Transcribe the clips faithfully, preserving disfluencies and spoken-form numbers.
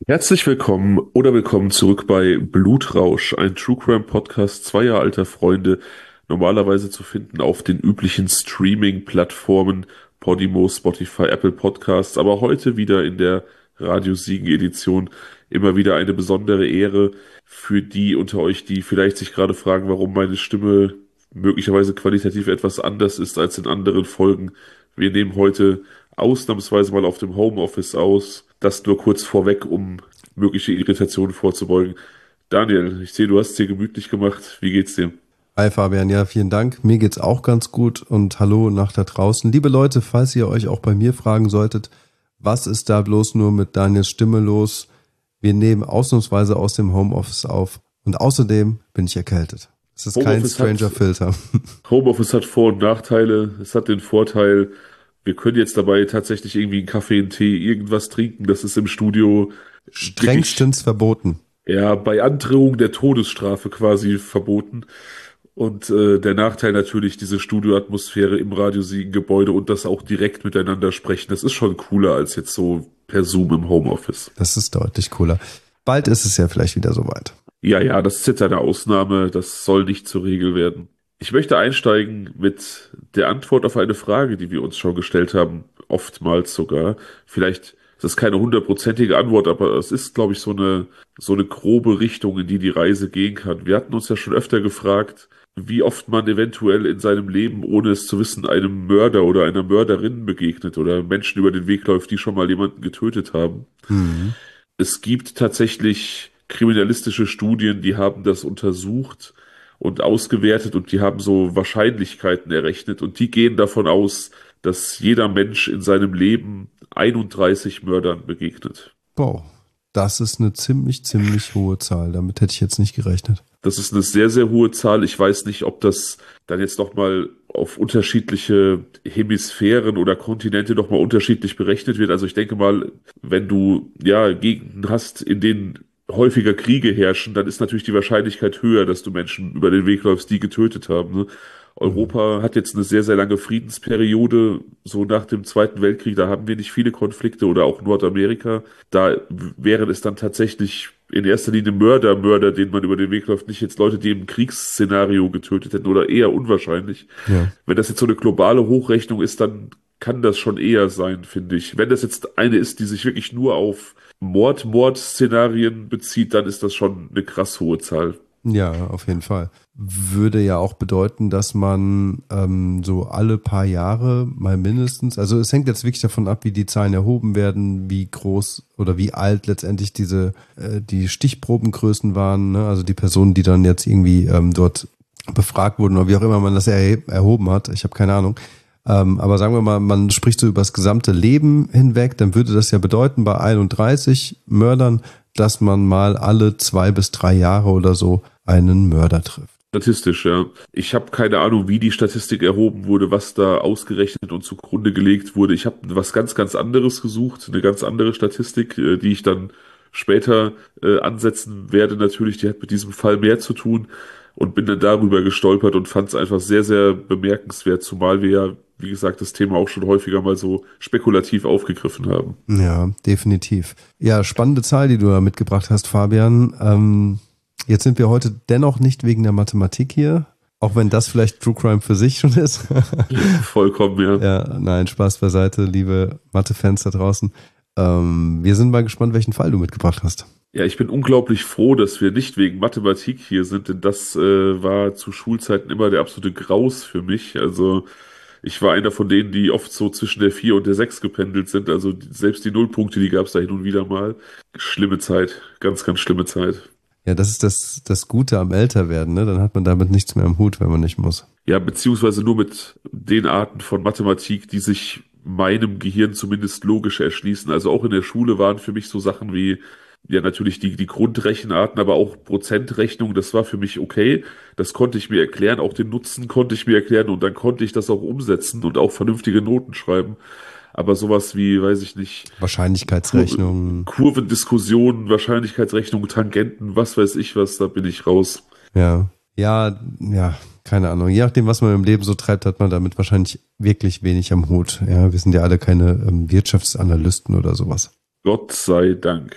Herzlich willkommen oder willkommen zurück bei Blutrausch, ein True Crime Podcast zweier alter Freunde, normalerweise zu finden auf den üblichen Streaming-Plattformen Podimo, Spotify, Apple Podcasts, aber heute wieder in der Radio Siegen Edition. Immer wieder eine besondere Ehre für die unter euch, die vielleicht sich gerade fragen, warum meine Stimme möglicherweise qualitativ etwas anders ist als in anderen Folgen. Wir nehmen heute ausnahmsweise mal auf dem Homeoffice aus. Das nur kurz vorweg, um mögliche Irritationen vorzubeugen. Daniel, ich sehe, du hast es dir gemütlich gemacht. Wie geht's dir? Hi Fabian, ja, vielen Dank. Mir geht's auch ganz gut und hallo nach da draußen. Liebe Leute, falls ihr euch auch bei mir fragen solltet, was ist da bloß nur mit Daniels Stimme los? Wir nehmen ausnahmsweise aus dem Homeoffice auf und außerdem bin ich erkältet. Es ist kein Homeoffice Stranger hat, Filter. Homeoffice hat Vor- und Nachteile. Es hat den Vorteil, wir können jetzt dabei tatsächlich irgendwie einen Kaffee, einen Tee, irgendwas trinken. Das ist im Studio wirklich, Strengstens verboten. ja, bei Androhung der Todesstrafe quasi verboten. Und äh, der Nachteil natürlich, diese Studioatmosphäre im Radio Siegen Gebäude und das auch direkt miteinander sprechen, das ist schon cooler als jetzt so per Zoom im Homeoffice. Das ist deutlich cooler. Bald ist es ja vielleicht wieder soweit. Ja, ja, das ist jetzt eine Ausnahme, das soll nicht zur Regel werden. Ich möchte einsteigen mit der Antwort auf eine Frage, die wir uns schon gestellt haben, oftmals sogar. Vielleicht ist es keine hundertprozentige Antwort, aber es ist, glaube ich, so eine, so eine grobe Richtung, in die die Reise gehen kann. Wir hatten uns ja schon öfter gefragt, wie oft man eventuell in seinem Leben, ohne es zu wissen, einem Mörder oder einer Mörderin begegnet oder Menschen über den Weg läuft, die schon mal jemanden getötet haben. Mhm. Es gibt tatsächlich kriminalistische Studien, die haben das untersucht und ausgewertet und die haben so Wahrscheinlichkeiten errechnet und die gehen davon aus, dass jeder Mensch in seinem Leben einunddreißig Mördern begegnet. Boah, das ist eine ziemlich, ziemlich hohe Zahl. Damit hätte ich jetzt nicht gerechnet. Das ist eine sehr, sehr hohe Zahl. Ich weiß nicht, ob das dann jetzt nochmal auf unterschiedliche Hemisphären oder Kontinente nochmal unterschiedlich berechnet wird. Also ich denke mal, wenn du ja Gegenden hast, in denen häufiger Kriege herrschen, dann ist natürlich die Wahrscheinlichkeit höher, dass du Menschen über den Weg läufst, die getötet haben. Ne? Mhm. Europa hat jetzt eine sehr, sehr lange Friedensperiode, so nach dem Zweiten Weltkrieg, da haben wir nicht viele Konflikte oder auch Nordamerika. Da wären es dann tatsächlich in erster Linie Mörder, Mörder, denen man über den Weg läuft, nicht jetzt Leute, die im Kriegsszenario getötet hätten oder eher unwahrscheinlich. Ja. Wenn das jetzt so eine globale Hochrechnung ist, dann kann das schon eher sein, finde ich. Wenn das jetzt eine ist, die sich wirklich nur auf Mord-Mord-Szenarien bezieht, dann ist das schon eine krass hohe Zahl. Ja, auf jeden Fall. Würde ja auch bedeuten, dass man ähm, so alle paar Jahre mal mindestens, also es hängt jetzt wirklich davon ab, wie die Zahlen erhoben werden, wie groß oder wie alt letztendlich diese äh, die Stichprobengrößen waren, ne? Also die Personen, die dann jetzt irgendwie ähm, dort befragt wurden oder wie auch immer man das erheb, erhoben hat. Ich habe keine Ahnung. Ähm, aber sagen wir mal, man spricht so über das gesamte Leben hinweg, dann würde das ja bedeuten, bei einunddreißig Mördern, dass man mal alle zwei bis drei Jahre oder so einen Mörder trifft. Statistisch, ja. Ich habe keine Ahnung, wie die Statistik erhoben wurde, was da ausgerechnet und zugrunde gelegt wurde. Ich habe was ganz, ganz anderes gesucht, eine ganz andere Statistik, äh, die ich dann später äh, ansetzen werde. Natürlich, die hat mit diesem Fall mehr zu tun und bin dann darüber gestolpert und fand es einfach sehr, sehr bemerkenswert, zumal wir ja, wie gesagt, das Thema auch schon häufiger mal so spekulativ aufgegriffen haben. Ja, definitiv. Ja, spannende Zahl, die du da mitgebracht hast, Fabian. Ähm, jetzt sind wir heute dennoch nicht wegen der Mathematik hier, auch wenn das vielleicht True Crime für sich schon ist. Vollkommen, ja. Ja, nein, Spaß beiseite, liebe Mathe-Fans da draußen. Ähm, wir sind mal gespannt, welchen Fall du mitgebracht hast. Ja, ich bin unglaublich froh, dass wir nicht wegen Mathematik hier sind, denn das äh, war zu Schulzeiten immer der absolute Graus für mich. Also ich war einer von denen, die oft so zwischen der vier und der sechs gependelt sind. Also die- selbst die Nullpunkte, die gab es da hin und wieder mal. Schlimme Zeit, ganz, ganz schlimme Zeit. Ja, das ist das, das Gute am Älterwerden, ne? Dann hat man damit nichts mehr am Hut, wenn man nicht muss. Ja, beziehungsweise nur mit den Arten von Mathematik, die sich meinem Gehirn zumindest logisch erschließen. Also auch in der Schule waren für mich so Sachen wie, ja natürlich die, die Grundrechenarten, aber auch Prozentrechnung, das war für mich okay. Das konnte ich mir erklären, auch den Nutzen konnte ich mir erklären und dann konnte ich das auch umsetzen und auch vernünftige Noten schreiben. Aber sowas wie, weiß ich nicht, Kur Wahrscheinlichkeitsrechnung. Kurvendiskussionen, Wahrscheinlichkeitsrechnung, Tangenten, was weiß ich was, da bin ich raus. Ja. Ja, ja, keine Ahnung. Je nachdem, was man im Leben so treibt, hat man damit wahrscheinlich wirklich wenig am Hut. Ja, wir sind ja alle keine ähm, Wirtschaftsanalysten oder sowas. Gott sei Dank.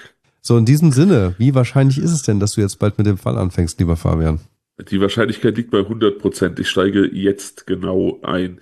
So, in diesem Sinne, wie wahrscheinlich ist es denn, dass du jetzt bald mit dem Fall anfängst, lieber Fabian? Die Wahrscheinlichkeit liegt bei hundert Prozent. Ich steige jetzt genau ein.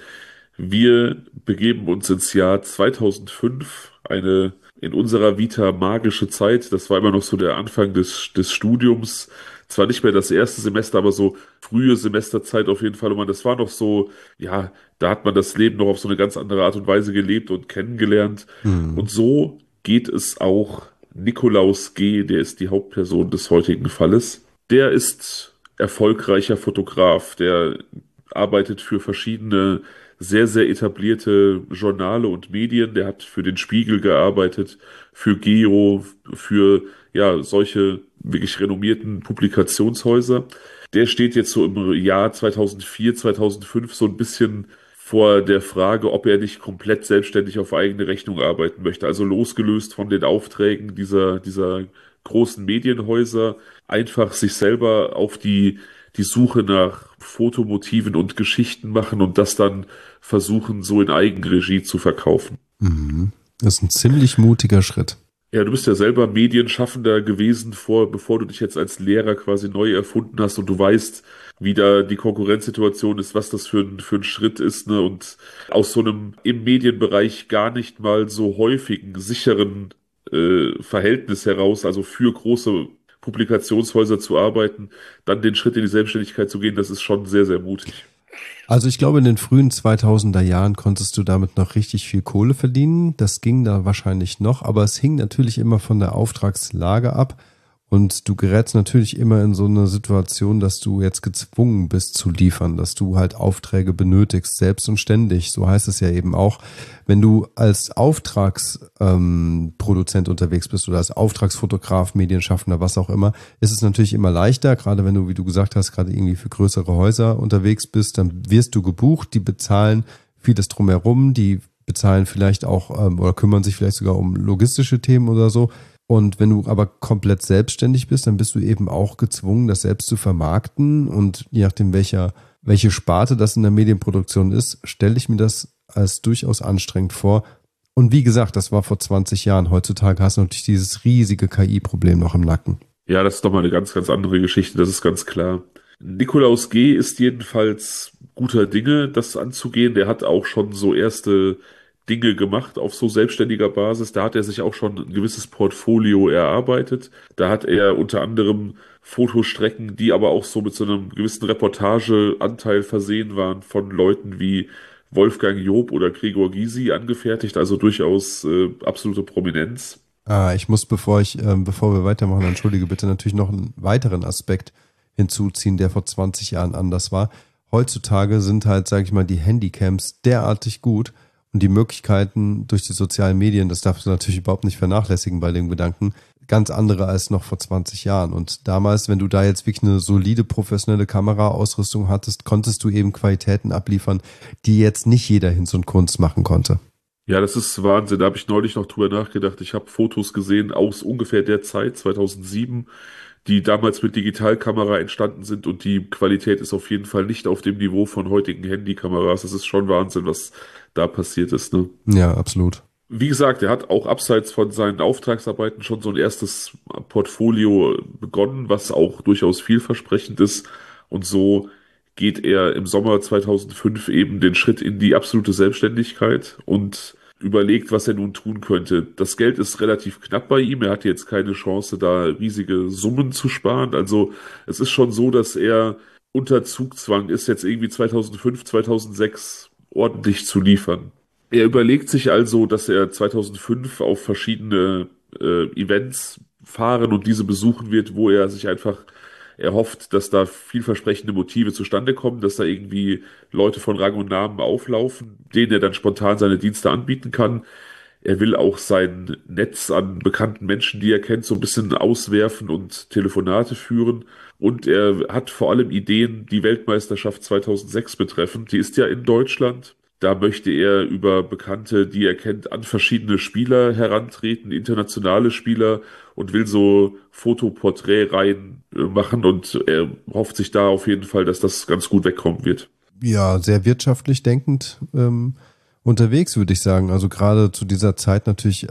Wir begeben uns ins Jahr zweitausendfünf, eine in unserer Vita magische Zeit. Das war immer noch so der Anfang des, des Studiums. Zwar nicht mehr das erste Semester, aber so frühe Semesterzeit auf jeden Fall. Und man, das war noch so, ja, da hat man das Leben noch auf so eine ganz andere Art und Weise gelebt und kennengelernt. Hm. Und so geht es auch Nikolaus G., der ist die Hauptperson des heutigen Falles. Der ist erfolgreicher Fotograf, der arbeitet für verschiedene sehr, sehr etablierte Journale und Medien. Der hat für den Spiegel gearbeitet, für Geo, für ja solche wirklich renommierten Publikationshäuser. Der steht jetzt so im Jahr zweitausendvier, zweitausendfünf so ein bisschen vor der Frage, ob er nicht komplett selbstständig auf eigene Rechnung arbeiten möchte. Also losgelöst von den Aufträgen dieser, dieser großen Medienhäuser, einfach sich selber auf die, die Suche nach Fotomotiven und Geschichten machen und das dann versuchen, so in Eigenregie zu verkaufen. Mhm. Das ist ein ziemlich mutiger Schritt. Ja, du bist ja selber Medienschaffender gewesen, vor, bevor du dich jetzt als Lehrer quasi neu erfunden hast und du weißt, wie da die Konkurrenzsituation ist, was das für ein, für ein Schritt ist, ne? Und aus so einem im Medienbereich gar nicht mal so häufigen, sicheren äh, Verhältnis heraus, also für große Publikationshäuser zu arbeiten, dann den Schritt in die Selbstständigkeit zu gehen, das ist schon sehr, sehr mutig. Also ich glaube, in den frühen zweitausender Jahren konntest du damit noch richtig viel Kohle verdienen. Das ging da wahrscheinlich noch, aber es hing natürlich immer von der Auftragslage ab. Und du gerätst natürlich immer in so eine Situation, dass du jetzt gezwungen bist zu liefern, dass du halt Aufträge benötigst, selbst und ständig. So heißt es ja eben auch. Wenn du als Auftragsproduzent ähm, unterwegs bist oder als Auftragsfotograf, Medienschaffender, was auch immer, ist es natürlich immer leichter, gerade wenn du, wie du gesagt hast, gerade irgendwie für größere Häuser unterwegs bist, dann wirst du gebucht, die bezahlen vieles drumherum, die bezahlen vielleicht auch ähm, oder kümmern sich vielleicht sogar um logistische Themen oder so. Und wenn du aber komplett selbstständig bist, dann bist du eben auch gezwungen, das selbst zu vermarkten. Und je nachdem, welcher, welche Sparte das in der Medienproduktion ist, stelle ich mir das als durchaus anstrengend vor. Und wie gesagt, das war vor zwanzig Jahren. Heutzutage hast du natürlich dieses riesige K I-Problem noch im Nacken. Ja, das ist doch mal eine ganz, ganz andere Geschichte, das ist ganz klar. Nikolaus G. ist jedenfalls guter Dinge, das anzugehen. Der hat auch schon so erste Dinge gemacht auf so selbstständiger Basis. Da hat er sich auch schon ein gewisses Portfolio erarbeitet. Da hat er unter anderem Fotostrecken, die aber auch so mit so einem gewissen Reportageanteil versehen waren, von Leuten wie Wolfgang Job oder Gregor Gysi angefertigt, also durchaus äh, absolute Prominenz. Ah, ich muss, bevor ich, äh, bevor wir weitermachen, entschuldige bitte, natürlich noch einen weiteren Aspekt hinzuziehen, der vor zwanzig Jahren anders war. Heutzutage sind halt, sage ich mal, die Handycams derartig gut, und die Möglichkeiten durch die sozialen Medien, das darfst du natürlich überhaupt nicht vernachlässigen bei dem Gedanken, ganz andere als noch vor zwanzig Jahren. Und damals, wenn du da jetzt wirklich eine solide professionelle Kameraausrüstung hattest, konntest du eben Qualitäten abliefern, die jetzt nicht jeder Hinz und Kunst machen konnte. Ja, das ist Wahnsinn. Da habe ich neulich noch drüber nachgedacht. Ich habe Fotos gesehen aus ungefähr der Zeit, zweitausendsieben, die damals mit Digitalkamera entstanden sind und die Qualität ist auf jeden Fall nicht auf dem Niveau von heutigen Handykameras. Das ist schon Wahnsinn, was da passiert ist, ne? Ja, absolut. Wie gesagt, er hat auch abseits von seinen Auftragsarbeiten schon so ein erstes Portfolio begonnen, was auch durchaus vielversprechend ist. Und so geht er im Sommer zweitausendfünf eben den Schritt in die absolute Selbstständigkeit und überlegt, was er nun tun könnte. Das Geld ist relativ knapp bei ihm. Er hat jetzt keine Chance, da riesige Summen zu sparen. Also es ist schon so, dass er unter Zugzwang ist, jetzt irgendwie zweitausendfünf, zweitausendsechs ordentlich zu liefern. Er überlegt sich also, dass er zweitausendfünf auf verschiedene äh, Events fahren und diese besuchen wird, wo er sich einfach erhofft, dass da vielversprechende Motive zustande kommen, dass da irgendwie Leute von Rang und Namen auflaufen, denen er dann spontan seine Dienste anbieten kann. Er will auch sein Netz an bekannten Menschen, die er kennt, so ein bisschen auswerfen und Telefonate führen. Und er hat vor allem Ideen, die Weltmeisterschaft zweitausendsechs betreffend. Die ist ja in Deutschland. Da möchte er über Bekannte, die er kennt, an verschiedene Spieler herantreten, internationale Spieler, und will so Fotoporträtreihen machen. Und er hofft sich da auf jeden Fall, dass das ganz gut wegkommen wird. Ja, sehr wirtschaftlich denkend ähm, unterwegs, würde ich sagen. Also gerade zu dieser Zeit natürlich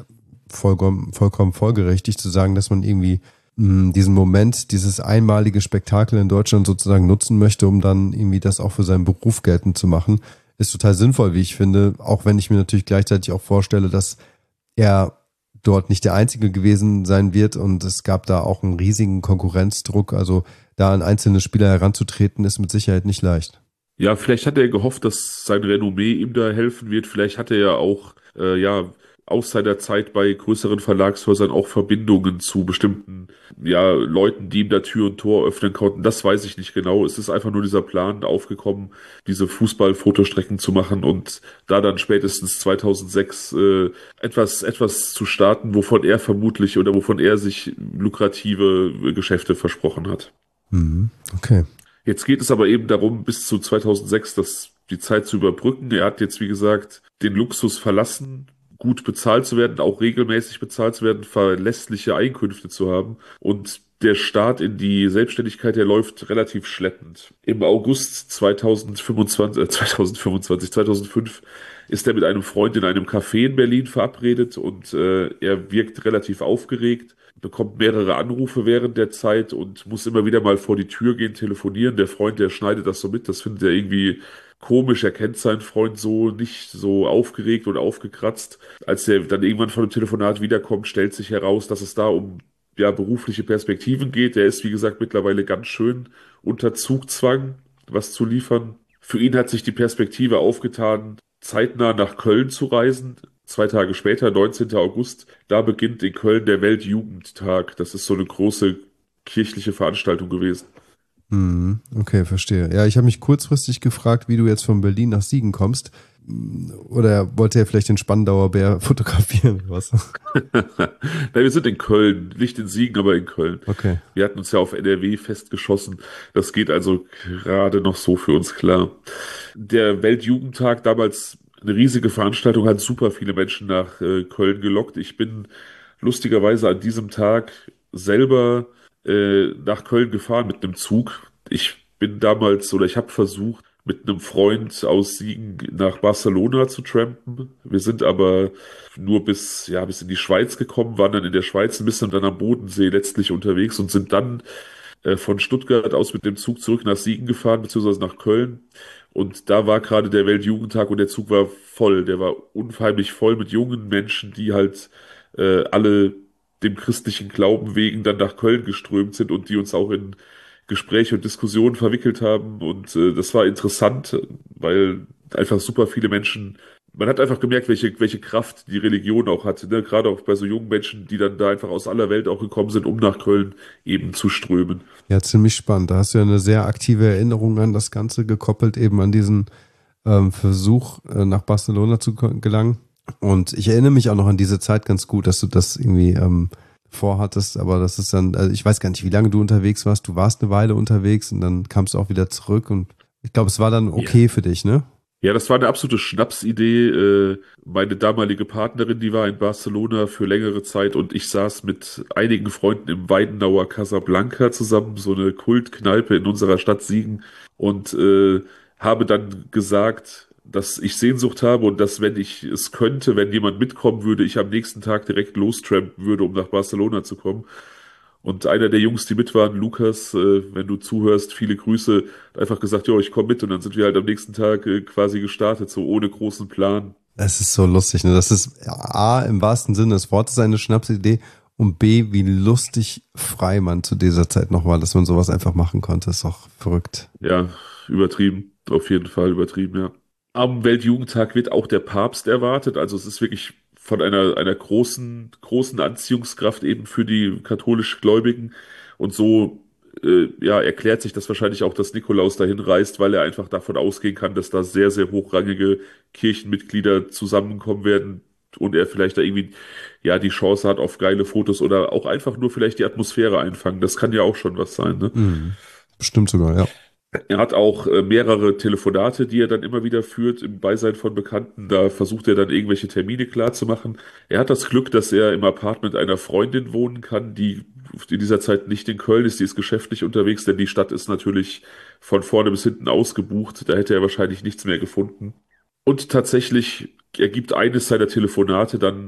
vollkommen, vollkommen folgerichtig zu sagen, dass man irgendwie mh, diesen Moment, dieses einmalige Spektakel in Deutschland sozusagen nutzen möchte, um dann irgendwie das auch für seinen Beruf geltend zu machen, ist total sinnvoll, wie ich finde, auch wenn ich mir natürlich gleichzeitig auch vorstelle, dass er dort nicht der Einzige gewesen sein wird und es gab da auch einen riesigen Konkurrenzdruck, also da an einzelne Spieler heranzutreten, ist mit Sicherheit nicht leicht. Ja, vielleicht hat er gehofft, dass sein Renommee ihm da helfen wird. Vielleicht hat er ja auch, äh, ja, aus seiner Zeit bei größeren Verlagshäusern auch Verbindungen zu bestimmten, ja, Leuten, die ihm da Tür und Tor öffnen konnten. Das weiß ich nicht genau. Es ist einfach nur dieser Plan aufgekommen, diese Fußball-Fotostrecken zu machen und da dann spätestens zweitausendsechs äh, etwas, etwas zu starten, wovon er vermutlich oder wovon er sich lukrative äh, Geschäfte versprochen hat. Mhm. Okay. Jetzt geht es aber eben darum, bis zu zweitausendsechs das, die Zeit zu überbrücken. Er hat jetzt, wie gesagt, den Luxus verlassen, gut bezahlt zu werden, auch regelmäßig bezahlt zu werden, verlässliche Einkünfte zu haben. Und der Start in die Selbstständigkeit, der läuft relativ schleppend. Im August zweitausendfünfundzwanzig, äh, zweitausendfünfundzwanzig, zweitausendfünf ist er mit einem Freund in einem Café in Berlin verabredet und äh, er wirkt relativ aufgeregt, bekommt mehrere Anrufe während der Zeit und muss immer wieder mal vor die Tür gehen, telefonieren. Der Freund, der schneidet das so mit, das findet er irgendwie komisch. Er kennt seinen Freund so nicht so aufgeregt und aufgekratzt. Als er dann irgendwann von dem Telefonat wiederkommt, stellt sich heraus, dass es da um ja, berufliche Perspektiven geht. Er ist, wie gesagt, mittlerweile ganz schön unter Zugzwang, was zu liefern. Für ihn hat sich die Perspektive aufgetan, zeitnah nach Köln zu reisen. Zwei Tage später, neunzehnten August, da beginnt in Köln der Weltjugendtag. Das ist so eine große kirchliche Veranstaltung gewesen. Mhm. Okay, verstehe. Ja, ich habe mich kurzfristig gefragt, wie du jetzt von Berlin nach Siegen kommst. Oder wollte er vielleicht den Spandauer Bär fotografieren? Was? Nein, wir sind in Köln, nicht in Siegen, aber in Köln. Okay. Wir hatten uns ja auf N R W festgeschossen. Das geht also gerade noch so für uns klar. Der Weltjugendtag, damals eine riesige Veranstaltung, hat super viele Menschen nach äh, Köln gelockt. Ich bin lustigerweise an diesem Tag selber äh, nach Köln gefahren mit einem Zug. Ich bin damals oder ich habe versucht, mit einem Freund aus Siegen nach Barcelona zu trampen. Wir sind aber nur bis, ja, bis in die Schweiz gekommen, waren dann in der Schweiz ein bisschen dann am Bodensee letztlich unterwegs und sind dann äh, von Stuttgart aus mit dem Zug zurück nach Siegen gefahren, beziehungsweise nach Köln. Und da war gerade der Weltjugendtag und der Zug war voll. Der war unheimlich voll mit jungen Menschen, die halt äh, alle dem christlichen Glauben wegen dann nach Köln geströmt sind und die uns auch in Gespräche und Diskussionen verwickelt haben. Und äh, das war interessant, weil einfach super viele Menschen, man hat einfach gemerkt, welche, welche Kraft die Religion auch hat, ne? Gerade auch bei so jungen Menschen, die dann da einfach aus aller Welt auch gekommen sind, um nach Köln eben zu strömen. Ja, ziemlich spannend. Da hast du ja eine sehr aktive Erinnerung an das Ganze gekoppelt, eben an diesen ähm, Versuch, äh, nach Barcelona zu ko- gelangen. Und ich erinnere mich auch noch an diese Zeit ganz gut, dass du das irgendwie ähm, vorhattest, aber das ist dann, also ich weiß gar nicht, wie lange du unterwegs warst. Du warst eine Weile unterwegs und dann kamst du auch wieder zurück und ich glaube, es war dann okay Ja. für dich, ne? Ja, das war eine absolute Schnapsidee. Äh, Meine damalige Partnerin, die war in Barcelona für längere Zeit und ich saß mit einigen Freunden im Weidenauer Casablanca zusammen, so eine Kultkneipe in unserer Stadt Siegen und äh, habe dann gesagt, dass ich Sehnsucht habe und dass, wenn ich es könnte, wenn jemand mitkommen würde, ich am nächsten Tag direkt lostrampen würde, um nach Barcelona zu kommen. Und einer der Jungs, die mit waren, Lukas, äh, wenn du zuhörst, viele Grüße, hat einfach gesagt, ja, ich komme mit. Und dann sind wir halt am nächsten Tag äh, quasi gestartet, so ohne großen Plan. Es ist so lustig, ne? Das ist A, im wahrsten Sinne des Wortes eine Schnapsidee und B, wie lustig frei man zu dieser Zeit noch war, dass man sowas einfach machen konnte. Ist auch verrückt. Ja, übertrieben, auf jeden Fall übertrieben, ja. Am Weltjugendtag wird auch der Papst erwartet. Also es ist wirklich von einer, einer großen, großen Anziehungskraft eben für die katholisch Gläubigen. Und so äh, ja, erklärt sich das wahrscheinlich auch, dass Nikolaus dahin reist, weil er einfach davon ausgehen kann, dass da sehr, sehr hochrangige Kirchenmitglieder zusammenkommen werden und er vielleicht da irgendwie ja die Chance hat auf geile Fotos oder auch einfach nur vielleicht die Atmosphäre einfangen. Das kann ja auch schon was sein, ne? Mhm. Bestimmt sogar, ja. Er hat auch äh, mehrere Telefonate, die er dann immer wieder führt im Beisein von Bekannten. Da versucht er dann irgendwelche Termine klarzumachen. Er hat das Glück, dass er im Apartment einer Freundin wohnen kann, die in dieser Zeit nicht in Köln ist. Die ist geschäftlich unterwegs, denn die Stadt ist natürlich von vorne bis hinten ausgebucht. Da hätte er wahrscheinlich nichts mehr gefunden. Und tatsächlich ergibt eines seiner Telefonate dann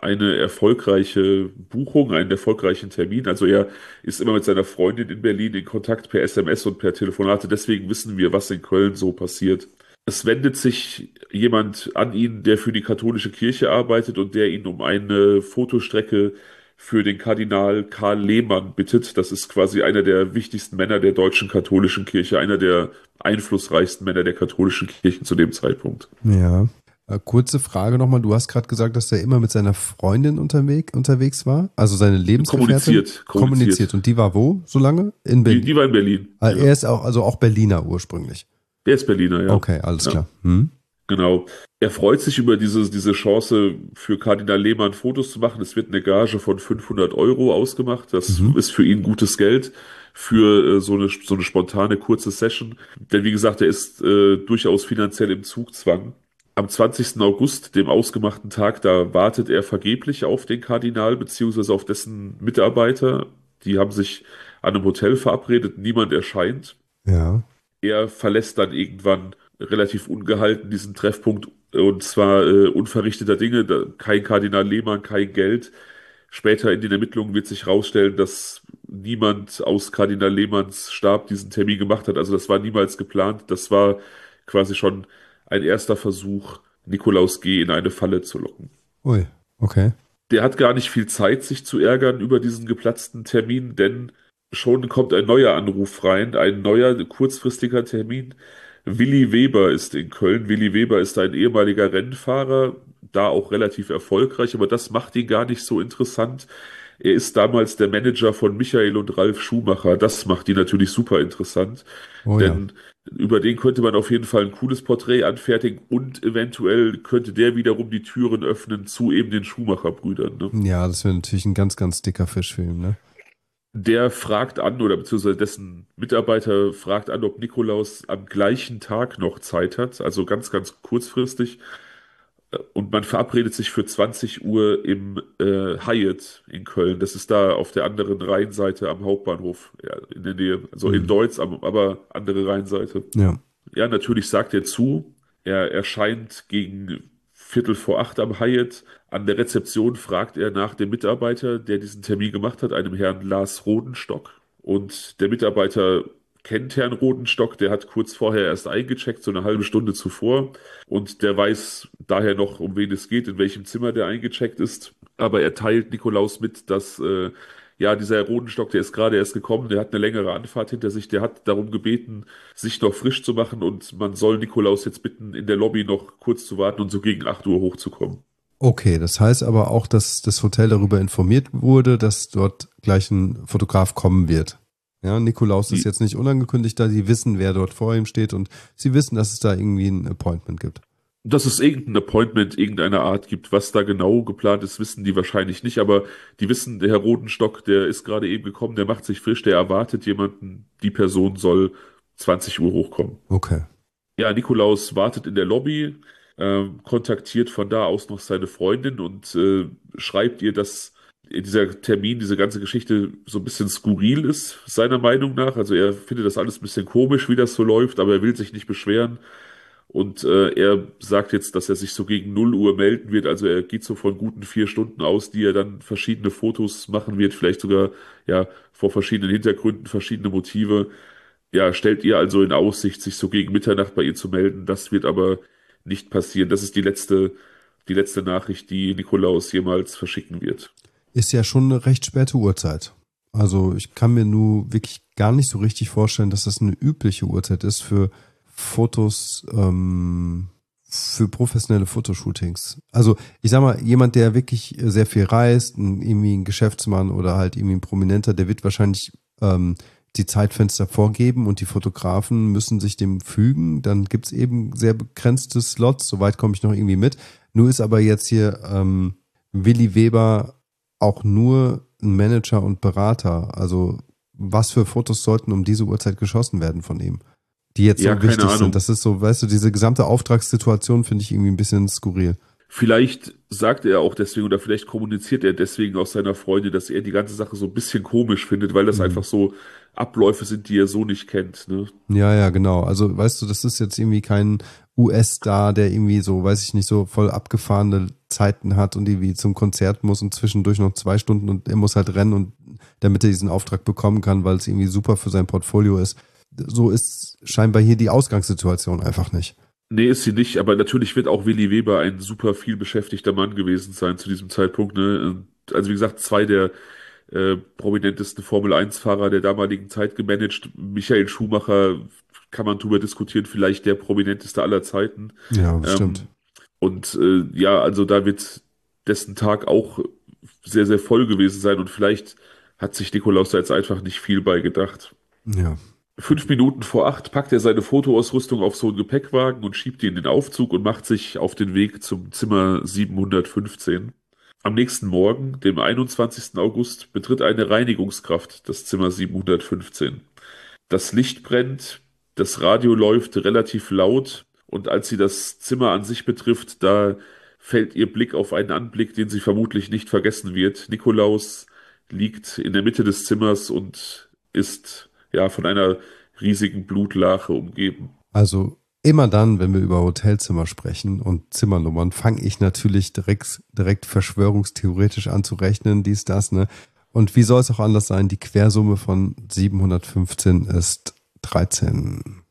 eine erfolgreiche Buchung, einen erfolgreichen Termin. Also er ist immer mit seiner Freundin in Berlin in Kontakt per S M S und per Telefonate. Deswegen wissen wir, was in Köln so passiert. Es wendet sich jemand an ihn, der für die katholische Kirche arbeitet und der ihn um eine Fotostrecke für den Kardinal Karl Lehmann bittet. Das ist quasi einer der wichtigsten Männer der deutschen katholischen Kirche, einer der einflussreichsten Männer der katholischen Kirchen zu dem Zeitpunkt. Ja. Äh, kurze Frage nochmal. Du hast gerade gesagt, dass er immer mit seiner Freundin unterwegs, unterwegs war, also seine Lebensgefährtin. Kommuniziert, kommuniziert. Kommuniziert. Und die war wo so lange? In Berlin. Die, die war in Berlin. Ah, ja. Er ist auch, also auch Berliner ursprünglich. Der ist Berliner, ja. Okay, alles ja. klar. Hm? Genau. Er freut sich über diese, diese Chance, für Kardinal Lehmann Fotos zu machen. Es wird eine Gage von fünfhundert Euro ausgemacht. Das Mhm. ist für ihn gutes Geld für äh, so eine, so eine spontane, kurze Session. Denn wie gesagt, er ist äh, durchaus finanziell im Zugzwang. Am zwanzigsten August, dem ausgemachten Tag, da wartet er vergeblich auf den Kardinal beziehungsweise auf dessen Mitarbeiter. Die haben sich an einem Hotel verabredet. Niemand erscheint. Ja. Er verlässt dann irgendwann relativ ungehalten diesen Treffpunkt und zwar äh, unverrichteter Dinge, da, kein Kardinal Lehmann, kein Geld. Später in den Ermittlungen wird sich herausstellen, dass niemand aus Kardinal Lehmanns Stab diesen Termin gemacht hat. Also das war niemals geplant. Das war quasi schon ein erster Versuch, Nikolaus G. in eine Falle zu locken. Ui, okay. Der hat gar nicht viel Zeit, sich zu ärgern über diesen geplatzten Termin, denn schon kommt ein neuer Anruf rein, ein neuer kurzfristiger Termin. Willi Weber ist in Köln. Willi Weber ist ein ehemaliger Rennfahrer, da auch relativ erfolgreich, aber das macht ihn gar nicht so interessant. Er ist damals der Manager von Michael und Ralf Schumacher. Das macht ihn natürlich super interessant, Oh ja. denn über den könnte man auf jeden Fall ein cooles Porträt anfertigen und eventuell könnte der wiederum die Türen öffnen zu eben den Schumacher-Brüdern. Ne? Ja, das wäre natürlich ein ganz, ganz dicker Fischfilm, ne? Der fragt an, oder beziehungsweise dessen Mitarbeiter fragt an, ob Nikolaus am gleichen Tag noch Zeit hat, also ganz, ganz kurzfristig. Und man verabredet sich für zwanzig Uhr im äh, Hyatt in Köln. Das ist da auf der anderen Rheinseite am Hauptbahnhof, ja, in der Nähe, also Mhm. in Deutz, aber andere Rheinseite. Ja. Ja, natürlich sagt er zu. Er erscheint gegen Viertel vor acht am Hyatt. An der Rezeption fragt er nach dem Mitarbeiter, der diesen Termin gemacht hat, einem Herrn Lars Rodenstock. Und der Mitarbeiter kennt Herrn Rodenstock, der hat kurz vorher erst eingecheckt, so eine halbe Stunde zuvor. Und der weiß daher noch, um wen es geht, in welchem Zimmer der eingecheckt ist. Aber er teilt Nikolaus mit, dass äh, ja, dieser Herr Rodenstock, der ist gerade erst gekommen, der hat eine längere Anfahrt hinter sich, der hat darum gebeten, sich noch frisch zu machen und man soll Nikolaus jetzt bitten, in der Lobby noch kurz zu warten und so gegen acht Uhr hochzukommen. Okay, das heißt aber auch, dass das Hotel darüber informiert wurde, dass dort gleich ein Fotograf kommen wird. Ja, Nikolaus ist Die- jetzt nicht unangekündigt da, sie wissen, wer dort vor ihm steht und sie wissen, dass es da irgendwie ein Appointment gibt. Dass es irgendein Appointment irgendeiner Art gibt, was da genau geplant ist, wissen die wahrscheinlich nicht, aber die wissen, der Herr Rodenstock, der ist gerade eben gekommen, der macht sich frisch, der erwartet jemanden, die Person soll zwanzig Uhr hochkommen. Okay. Ja, Nikolaus wartet in der Lobby, ähm, kontaktiert von da aus noch seine Freundin und äh, schreibt ihr, dass dieser Termin, diese ganze Geschichte so ein bisschen skurril ist, seiner Meinung nach. Also er findet das alles ein bisschen komisch, wie das so läuft, aber er will sich nicht beschweren. Und äh, er sagt jetzt, dass er sich so gegen null Uhr melden wird. Also er geht so von guten vier Stunden aus, die er dann verschiedene Fotos machen wird, vielleicht sogar ja vor verschiedenen Hintergründen, verschiedene Motive. Ja, stellt ihr also in Aussicht, sich so gegen Mitternacht bei ihr zu melden. Das wird aber nicht passieren. Das ist die letzte, die letzte Nachricht, die Nikolaus jemals verschicken wird. Ist ja schon eine recht späte Uhrzeit. Also ich kann mir nur wirklich gar nicht so richtig vorstellen, dass das eine übliche Uhrzeit ist für Fotos, ähm, für professionelle Fotoshootings. Also ich sag mal, jemand, der wirklich sehr viel reist, ein, irgendwie ein Geschäftsmann oder halt irgendwie ein Prominenter, der wird wahrscheinlich ähm, die Zeitfenster vorgeben und die Fotografen müssen sich dem fügen. Dann gibt's eben sehr begrenzte Slots, soweit komme ich noch irgendwie mit. Nur ist aber jetzt hier ähm, Willi Weber auch nur ein Manager und Berater. Also was für Fotos sollten um diese Uhrzeit geschossen werden von ihm? Die jetzt Ja, so keine wichtig Ahnung. sind. Das ist so, weißt du, diese gesamte Auftragssituation finde ich irgendwie ein bisschen skurril. Vielleicht sagt er auch deswegen oder vielleicht kommuniziert er deswegen aus seiner Freundin, dass er die ganze Sache so ein bisschen komisch findet, weil das Mhm. einfach so Abläufe sind, die er so nicht kennt. Ne? Ja, ja, genau. Also weißt du, das ist jetzt irgendwie kein U S-Star, der irgendwie so, weiß ich nicht, so voll abgefahrene Zeiten hat und irgendwie zum Konzert muss und zwischendurch noch zwei Stunden und er muss halt rennen und damit er diesen Auftrag bekommen kann, weil es irgendwie super für sein Portfolio ist. So ist scheinbar hier die Ausgangssituation einfach nicht. Nee, ist sie nicht, aber natürlich wird auch Willi Weber ein super viel beschäftigter Mann gewesen sein zu diesem Zeitpunkt. Ne? Also wie gesagt, zwei der äh, prominentesten Formel eins Fahrer der damaligen Zeit gemanagt. Michael Schumacher kann man drüber diskutieren, vielleicht der prominenteste aller Zeiten. Ja, bestimmt. Ähm, und äh, ja, also da wird dessen Tag auch sehr, sehr voll gewesen sein und vielleicht hat sich Nikolaus da jetzt einfach nicht viel bei gedacht. Ja. Fünf Minuten vor acht packt er seine Fotoausrüstung auf so einen Gepäckwagen und schiebt die in den Aufzug und macht sich auf den Weg zum Zimmer siebenhundertfünfzehn. Am nächsten Morgen, dem einundzwanzigsten August, betritt eine Reinigungskraft das Zimmer siebenhundertfünfzehn. Das Licht brennt, das Radio läuft relativ laut und als sie das Zimmer an sich betrifft, da fällt ihr Blick auf einen Anblick, den sie vermutlich nicht vergessen wird. Nikolaus liegt in der Mitte des Zimmers und ist ja von einer riesigen Blutlache umgeben. Also immer dann, wenn wir über Hotelzimmer sprechen und Zimmernummern, fange ich natürlich direkt, direkt verschwörungstheoretisch an zu rechnen, dies, das, ne? Und wie soll es auch anders sein? Die Quersumme von siebenhundertfünfzehn ist dreizehn.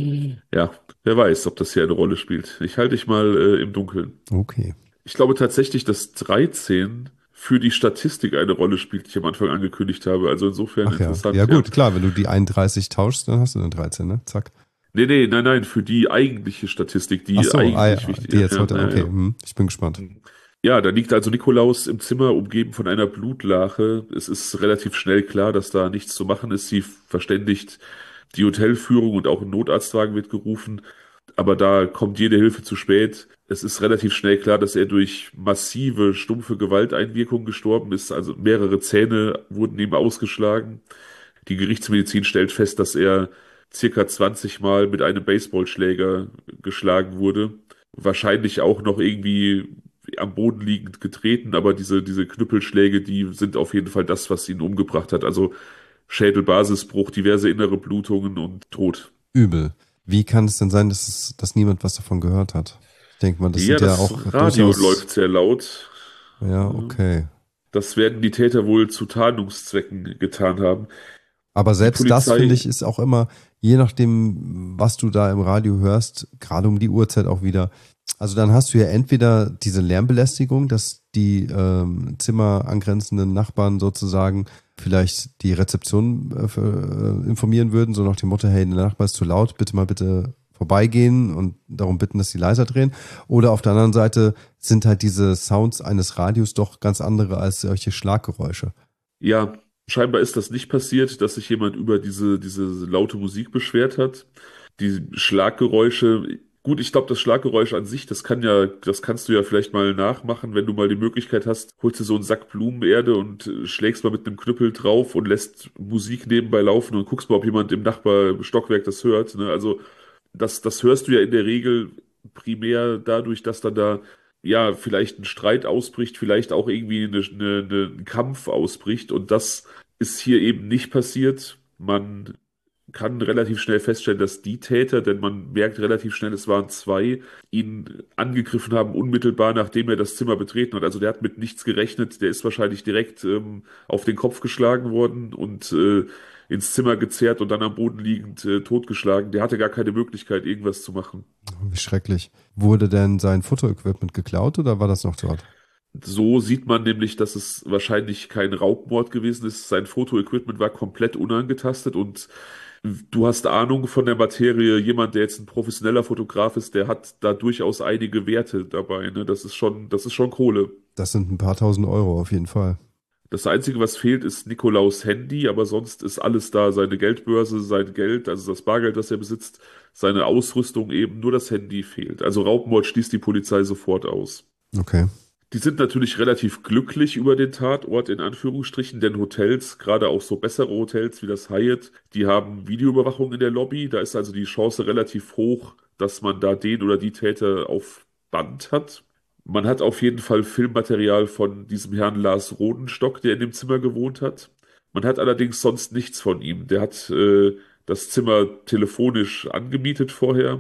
Ja, wer weiß, ob das hier eine Rolle spielt. Ich halte dich mal äh, im Dunkeln. Okay. Ich glaube tatsächlich, dass dreizehn für die Statistik eine Rolle spielt, die ich am Anfang angekündigt habe. Also insofern Ach ja. interessant, Ja ja. gut, klar, wenn du die einunddreißig tauschst, dann hast du eine dreizehn, ne? Zack. Nee, nee, nein, nein, für die eigentliche Statistik, Ach die so, ah, eigentlich ja, wichtig die ist. jetzt Ja, heute, ja, okay, ja. hm, ich bin gespannt. Ja, da liegt also Nikolaus im Zimmer, umgeben von einer Blutlache. Es ist relativ schnell klar, dass da nichts zu machen ist. Sie verständigt die Hotelführung und auch ein Notarztwagen wird gerufen. Aber da kommt jede Hilfe zu spät. Es ist relativ schnell klar, dass er durch massive, stumpfe Gewalteinwirkungen gestorben ist. Also mehrere Zähne wurden ihm ausgeschlagen. Die Gerichtsmedizin stellt fest, dass er circa zwanzig Mal mit einem Baseballschläger geschlagen wurde. Wahrscheinlich auch noch irgendwie am Boden liegend getreten, aber diese, diese Knüppelschläge, die sind auf jeden Fall das, was ihn umgebracht hat. Also Schädelbasisbruch, diverse innere Blutungen und Tod. Übel. Wie kann es denn sein, dass, es, dass niemand was davon gehört hat? Ich denke mal, das Ja, sind ja das auch Radio durchaus. läuft sehr laut. Ja, okay. Das werden die Täter wohl zu Tarnungszwecken getan haben. Aber Die selbst das, finde Polizei, ich, ist auch immer, je nachdem, was du da im Radio hörst, gerade um die Uhrzeit auch wieder. Also dann hast du ja entweder diese Lärmbelästigung, dass die ähm, Zimmer angrenzenden Nachbarn sozusagen vielleicht die Rezeption äh, für, äh, informieren würden, so nach dem Motto, hey, der Nachbar ist zu laut, bitte mal bitte vorbeigehen und darum bitten, dass die leiser drehen. Oder auf der anderen Seite sind halt diese Sounds eines Radios doch ganz andere als solche Schlaggeräusche. ja, scheinbar ist das nicht passiert, dass sich jemand über diese, diese laute Musik beschwert hat. Die Schlaggeräusche, gut, ich glaube, das Schlaggeräusch an sich, das kann ja, das kannst du ja vielleicht mal nachmachen, wenn du mal die Möglichkeit hast, holst dir so einen Sack Blumenerde und äh, schlägst mal mit einem Knüppel drauf und lässt Musik nebenbei laufen und guckst mal, ob jemand im Nachbarstockwerk das hört. Ne? Also das, das hörst du ja in der Regel primär dadurch, dass dann da ja vielleicht ein Streit ausbricht, vielleicht auch irgendwie eine, eine, eine, ein Kampf ausbricht und das ist hier eben nicht passiert. Man kann relativ schnell feststellen, dass die Täter, denn man merkt relativ schnell, es waren zwei, ihn angegriffen haben, unmittelbar nachdem er das Zimmer betreten hat. Also der hat mit nichts gerechnet, der ist wahrscheinlich direkt ähm, auf den Kopf geschlagen worden und äh, ins Zimmer gezerrt und dann am Boden liegend äh, totgeschlagen. Der hatte gar keine Möglichkeit, irgendwas zu machen. Wie schrecklich. Wurde denn sein Fotoequipment geklaut oder war das noch dort? So sieht man nämlich, dass es wahrscheinlich kein Raubmord gewesen ist. Sein Fotoequipment war komplett unangetastet und du hast Ahnung von der Materie. Jemand, der jetzt ein professioneller Fotograf ist, der hat da durchaus einige Werte dabei. Ne? Das ist schon, das ist schon Kohle. Das sind ein paar tausend Euro auf jeden Fall. Das Einzige, was fehlt, ist Nikolaus Handy, aber sonst ist alles da. Seine Geldbörse, sein Geld, also das Bargeld, das er besitzt, seine Ausrüstung eben, nur das Handy fehlt. Also Raubmord schließt die Polizei sofort aus. Okay. Die sind natürlich relativ glücklich über den Tatort in Anführungsstrichen, denn Hotels, gerade auch so bessere Hotels wie das Hyatt, die haben Videoüberwachung in der Lobby. Da ist also die Chance relativ hoch, dass man da den oder die Täter auf Band hat. Man hat auf jeden Fall Filmmaterial von diesem Herrn Lars Rodenstock, der in dem Zimmer gewohnt hat. Man hat allerdings sonst nichts von ihm. Der hat äh, das Zimmer telefonisch angemietet vorher.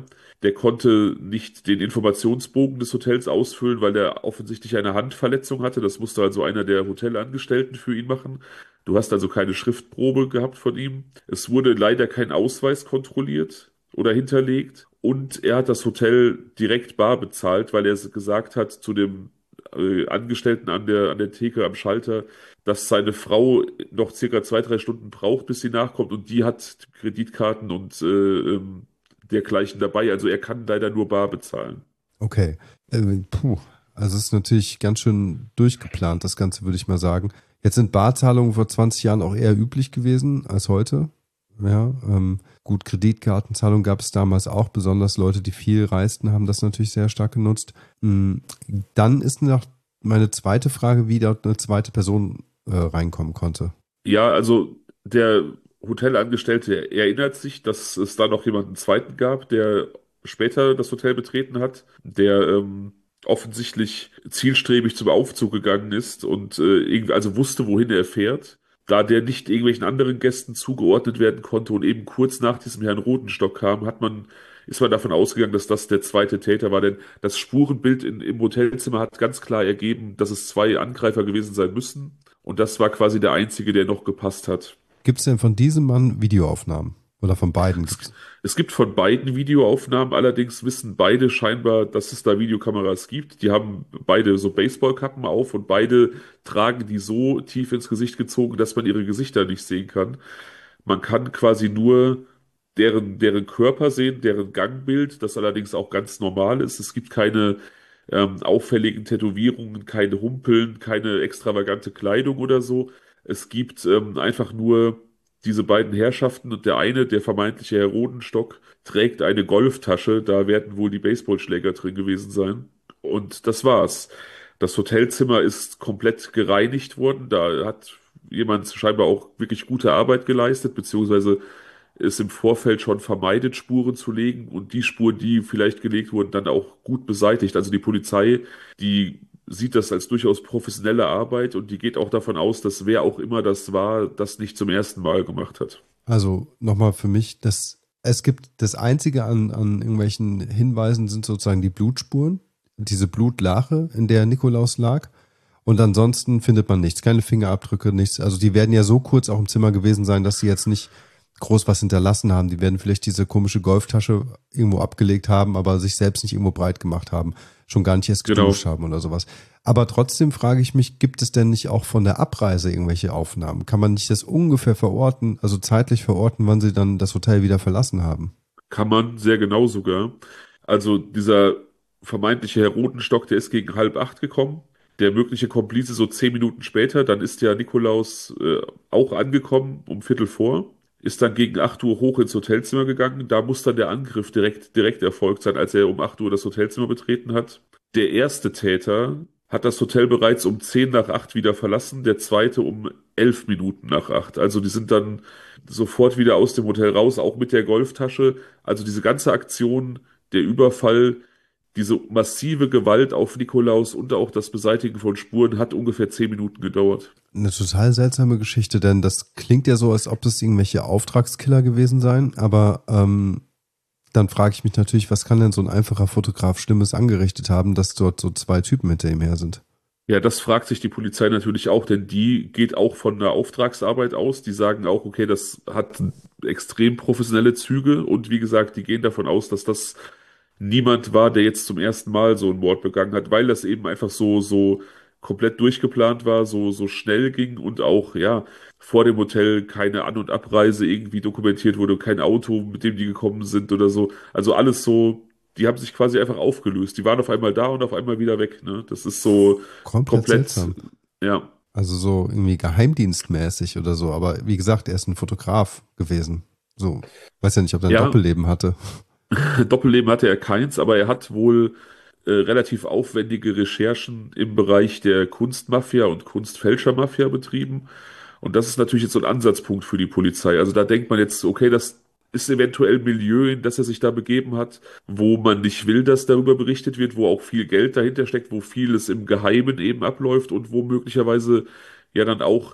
Der konnte nicht den Informationsbogen des Hotels ausfüllen, weil er offensichtlich eine Handverletzung hatte. Das musste also einer der Hotelangestellten für ihn machen. Du hast also keine Schriftprobe gehabt von ihm. Es wurde leider kein Ausweis kontrolliert oder hinterlegt. Und er hat das Hotel direkt bar bezahlt, weil er gesagt hat zu dem äh, Angestellten an der, an der Theke am Schalter, dass seine Frau noch circa zwei, drei Stunden braucht, bis sie nachkommt. Und die hat Kreditkarten und äh, ähm, dergleichen dabei. Also er kann leider nur bar bezahlen. Okay. Äh, puh. Also es ist natürlich ganz schön durchgeplant, das Ganze, würde ich mal sagen. Jetzt sind Barzahlungen vor zwanzig Jahren auch eher üblich gewesen als heute. Ja, ähm, gut, Kreditkartenzahlung gab es damals auch, besonders Leute, die viel reisten, haben das natürlich sehr stark genutzt. Mm, Dann ist noch meine zweite Frage, wie dort eine zweite Person äh, reinkommen konnte. Ja, also der Hotelangestellte erinnert sich, dass es da noch jemanden zweiten gab, der später das Hotel betreten hat, der ähm, offensichtlich zielstrebig zum Aufzug gegangen ist und äh, irgendwie also wusste, wohin er fährt. Da der nicht irgendwelchen anderen Gästen zugeordnet werden konnte und eben kurz nach diesem Herrn Rotenstock kam, hat man, ist man davon ausgegangen, dass das der zweite Täter war. Denn das Spurenbild in, im Hotelzimmer hat ganz klar ergeben, dass es zwei Angreifer gewesen sein müssen. Und das war quasi der einzige, der noch gepasst hat. Gibt es denn von diesem Mann Videoaufnahmen? Oder von beiden Es, gibt's? es gibt von beiden Videoaufnahmen, allerdings wissen beide scheinbar, dass es da Videokameras gibt. Die haben beide so Baseballkappen auf und beide tragen die so tief ins Gesicht gezogen, dass man ihre Gesichter nicht sehen kann. Man kann quasi nur deren, deren Körper sehen, deren Gangbild, das allerdings auch ganz normal ist. Es gibt keine ähm, auffälligen Tätowierungen, keine Humpeln, keine extravagante Kleidung oder so. Es gibt ähm, einfach nur diese beiden Herrschaften und der eine, der vermeintliche Herr Rodenstock, trägt eine Golftasche. Da werden wohl die Baseballschläger drin gewesen sein. Und das war's. Das Hotelzimmer ist komplett gereinigt worden. Da hat jemand scheinbar auch wirklich gute Arbeit geleistet, beziehungsweise es im Vorfeld schon vermeidet, Spuren zu legen und die Spuren, die vielleicht gelegt wurden, dann auch gut beseitigt. Also die Polizei, die sieht das als durchaus professionelle Arbeit und die geht auch davon aus, dass wer auch immer das war, das nicht zum ersten Mal gemacht hat. Also nochmal für mich, das, es gibt das Einzige an, an irgendwelchen Hinweisen sind sozusagen die Blutspuren, diese Blutlache, in der Nikolaus lag. Und ansonsten findet man nichts, keine Fingerabdrücke, nichts. Also die werden ja so kurz auch im Zimmer gewesen sein, dass sie jetzt nicht groß was hinterlassen haben. Die werden vielleicht diese komische Golftasche irgendwo abgelegt haben, aber sich selbst nicht irgendwo breit gemacht haben. Schon gar nicht erst Genau. geduscht haben oder sowas. Aber trotzdem frage ich mich, gibt es denn nicht auch von der Abreise irgendwelche Aufnahmen? Kann man nicht das ungefähr verorten, also zeitlich verorten, wann sie dann das Hotel wieder verlassen haben? Kann man sehr genau sogar. Also dieser vermeintliche Herr Rotenstock, der ist gegen halb acht gekommen. Der mögliche Komplize so zehn Minuten später. Dann ist ja Nikolaus äh, auch angekommen um Viertel vor. Ist dann gegen acht Uhr hoch ins Hotelzimmer gegangen. Da muss dann der Angriff direkt, direkt erfolgt sein, als er um acht Uhr das Hotelzimmer betreten hat. Der erste Täter hat das Hotel bereits um zehn nach acht wieder verlassen, der zweite um elf Minuten nach acht. Also die sind dann sofort wieder aus dem Hotel raus, auch mit der Golftasche. Also diese ganze Aktion, der Überfall, diese massive Gewalt auf Nikolaus und auch das Beseitigen von Spuren hat ungefähr zehn Minuten gedauert. Eine total seltsame Geschichte, denn das klingt ja so, als ob das irgendwelche Auftragskiller gewesen seien, aber ähm, dann frage ich mich natürlich, was kann denn so ein einfacher Fotograf Schlimmes angerichtet haben, dass dort so zwei Typen hinter ihm her sind? Ja, das fragt sich die Polizei natürlich auch, denn die geht auch von der Auftragsarbeit aus. Die sagen auch, okay, das hat extrem professionelle Züge und wie gesagt, die gehen davon aus, dass das niemand war, der jetzt zum ersten Mal so einen Mord begangen hat, weil das eben einfach so, so komplett durchgeplant war, so, so schnell ging und auch, ja, vor dem Hotel keine An- und Abreise irgendwie dokumentiert wurde, kein Auto, mit dem die gekommen sind oder so. Also alles so, die haben sich quasi einfach aufgelöst. Die waren auf einmal da und auf einmal wieder weg, ne? Das ist so Komplett komplett, seltsam. ja. Also so irgendwie geheimdienstmäßig oder so, aber wie gesagt, er ist ein Fotograf gewesen. So, weiß ja nicht, ob er ein Ja, Doppelleben hatte. Doppelleben hatte er keins, aber er hat wohl äh, relativ aufwendige Recherchen im Bereich der Kunstmafia und Kunstfälschermafia betrieben. Und das ist natürlich jetzt so ein Ansatzpunkt für die Polizei. Also da denkt man jetzt, okay, das ist eventuell ein Milieu, in das er sich da begeben hat, wo man nicht will, dass darüber berichtet wird, wo auch viel Geld dahinter steckt, wo vieles im Geheimen eben abläuft und wo möglicherweise ja dann auch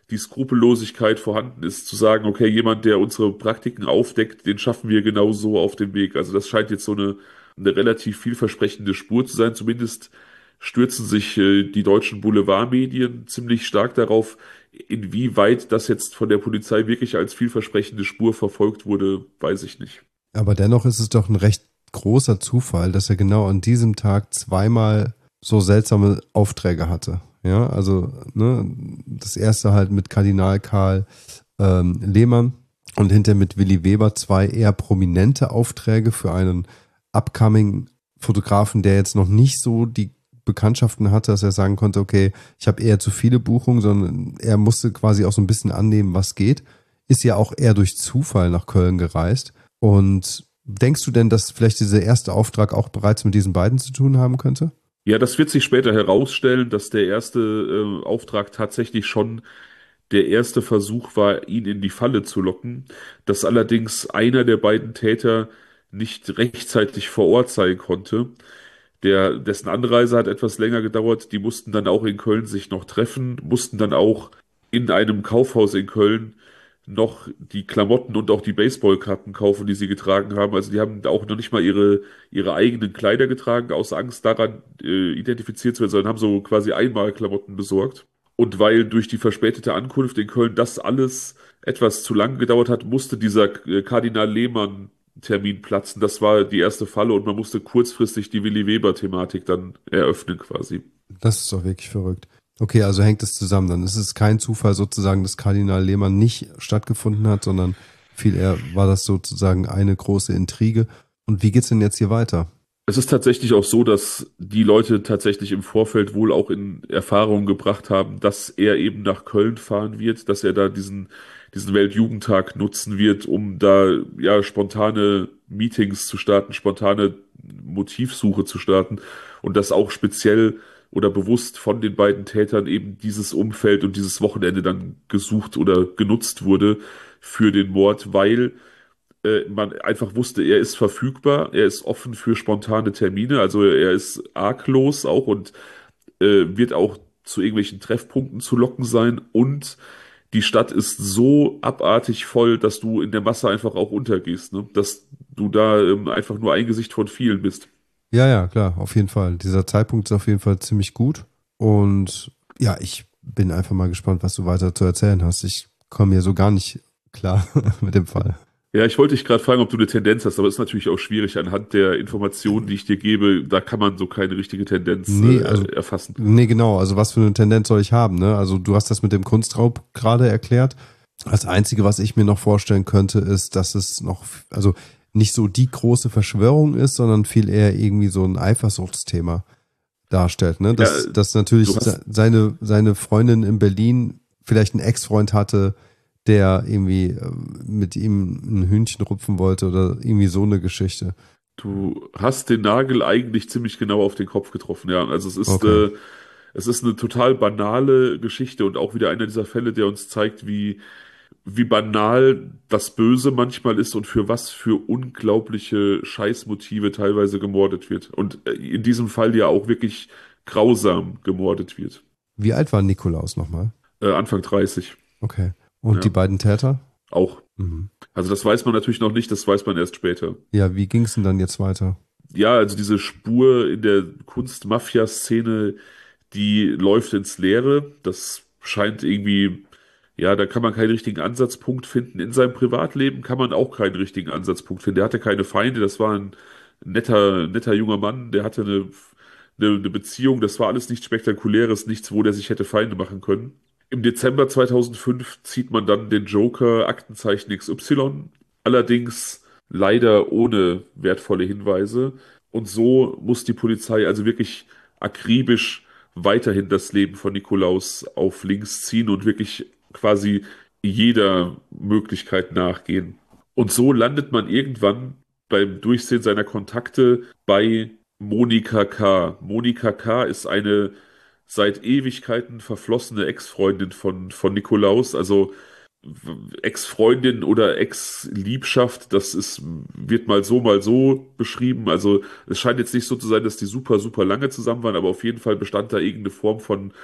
die Skrupellosigkeit vorhanden ist, zu sagen, okay, jemand, der unsere Praktiken aufdeckt, den schaffen wir genau so auf den Weg. Also das scheint jetzt so eine, eine relativ vielversprechende Spur zu sein. Zumindest stürzen sich äh, die deutschen Boulevardmedien ziemlich stark darauf. Inwieweit das jetzt von der Polizei wirklich als vielversprechende Spur verfolgt wurde, weiß ich nicht. Aber dennoch ist es doch ein recht großer Zufall, dass er genau an diesem Tag zweimal so seltsame Aufträge hatte. Ja, also ne, das erste halt mit Kardinal Karl ähm, Lehmann und hinterher mit Willi Weber zwei eher prominente Aufträge für einen upcoming Fotografen, der jetzt noch nicht so die Bekanntschaften hatte, dass er sagen konnte, okay, ich habe eher zu viele Buchungen, sondern er musste quasi auch so ein bisschen annehmen, was geht. Ist ja auch eher durch Zufall nach Köln gereist. Und denkst du denn, dass vielleicht dieser erste Auftrag auch bereits mit diesen beiden zu tun haben könnte? Ja, das wird sich später herausstellen, dass der erste äh, Auftrag tatsächlich schon der erste Versuch war, ihn in die Falle zu locken, dass allerdings einer der beiden Täter nicht rechtzeitig vor Ort sein konnte. Der, dessen Anreise hat etwas länger gedauert. Die mussten dann auch in Köln sich noch treffen, mussten dann auch in einem Kaufhaus in Köln noch die Klamotten und auch die Baseballkappen kaufen, die sie getragen haben. Also die haben auch noch nicht mal ihre, ihre eigenen Kleider getragen, aus Angst daran äh, identifiziert zu werden, sondern haben so quasi einmal Klamotten besorgt. Und weil durch die verspätete Ankunft in Köln das alles etwas zu lang gedauert hat, musste dieser äh, Kardinal Lehmann Termin platzen. Das war die erste Falle und man musste kurzfristig die Willi Weber-Thematik dann eröffnen quasi. Das ist doch wirklich verrückt. Okay, also hängt es zusammen. Dann ist es kein Zufall sozusagen, dass Kardinal Lehmann nicht stattgefunden hat, sondern viel eher war das sozusagen eine große Intrige. Und wie geht's denn jetzt hier weiter? Es ist tatsächlich auch so, dass die Leute tatsächlich im Vorfeld wohl auch in Erfahrung gebracht haben, dass er eben nach Köln fahren wird, dass er da diesen, diesen Weltjugendtag nutzen wird, um da ja spontane Meetings zu starten, spontane Motivsuche zu starten und dass auch speziell oder bewusst von den beiden Tätern eben dieses Umfeld und dieses Wochenende dann gesucht oder genutzt wurde für den Mord, weil äh, man einfach wusste, er ist verfügbar, er ist offen für spontane Termine, also er ist arglos auch und äh, wird auch zu irgendwelchen Treffpunkten zu locken sein und die Stadt ist so abartig voll, dass du in der Masse einfach auch untergehst, ne? Dass du da ähm, einfach nur ein Gesicht von vielen bist. Ja, ja, klar, auf jeden Fall. Dieser Zeitpunkt ist auf jeden Fall ziemlich gut. Und ja, ich bin einfach mal gespannt, was du weiter zu erzählen hast. Ich komme hier so gar nicht klar mit dem Fall. Ja, ich wollte dich gerade fragen, ob du eine Tendenz hast, aber es ist natürlich auch schwierig anhand der Informationen, die ich dir gebe, da kann man so keine richtige Tendenz Nee, äh, also, erfassen. nee, genau. Also was für eine Tendenz soll ich haben, ne? Also du hast das mit dem Kunstraub gerade erklärt. Das Einzige, was ich mir noch vorstellen könnte, ist, dass es noch, also nicht so die große Verschwörung ist, sondern viel eher irgendwie so ein Eifersuchtsthema darstellt, ne? Dass, Ja, dass natürlich du hast, seine, seine Freundin in Berlin vielleicht einen Ex-Freund hatte, der irgendwie äh, mit ihm ein Hühnchen rupfen wollte oder irgendwie so eine Geschichte. du hast den Nagel eigentlich ziemlich genau auf den Kopf getroffen, ja. Also es ist, Okay. äh, es ist eine total banale Geschichte und auch wieder einer dieser Fälle, der uns zeigt, wie, wie banal das Böse manchmal ist und für was für unglaubliche Scheißmotive teilweise gemordet wird. Und äh, in diesem Fall ja auch wirklich grausam gemordet wird. Wie alt war Nikolaus nochmal? Äh, Anfang dreißig, Okay. Und die ja, beiden Täter? auch. Mhm. Also das weiß man natürlich noch nicht, das weiß man erst später. Ja, wie ging es denn dann jetzt weiter? Ja, also diese Spur in der Kunst-Mafia-Szene, die läuft ins Leere. Das scheint irgendwie, ja, da kann man keinen richtigen Ansatzpunkt finden. In seinem Privatleben kann man auch keinen richtigen Ansatzpunkt finden. Der hatte keine Feinde, das war ein netter, netter junger Mann, der hatte eine, eine, eine Beziehung, das war alles nichts Spektakuläres, nichts, wo der sich hätte Feinde machen können. Im Dezember zweitausendfünf zieht man dann den Joker Aktenzeichen X Y, allerdings leider ohne wertvolle Hinweise. Und so muss die Polizei also wirklich akribisch weiterhin das Leben von Nikolaus auf links ziehen und wirklich quasi jeder Möglichkeit nachgehen. Und so landet man irgendwann beim Durchsehen seiner Kontakte bei Monika K. Monika K. ist eine seit Ewigkeiten verflossene Ex-Freundin von, von Nikolaus, also Ex-Freundin oder Ex-Liebschaft, das ist, wird mal so, mal so beschrieben. Also es scheint jetzt nicht so zu sein, dass die super, super lange zusammen waren, aber auf jeden Fall bestand da irgendeine Form von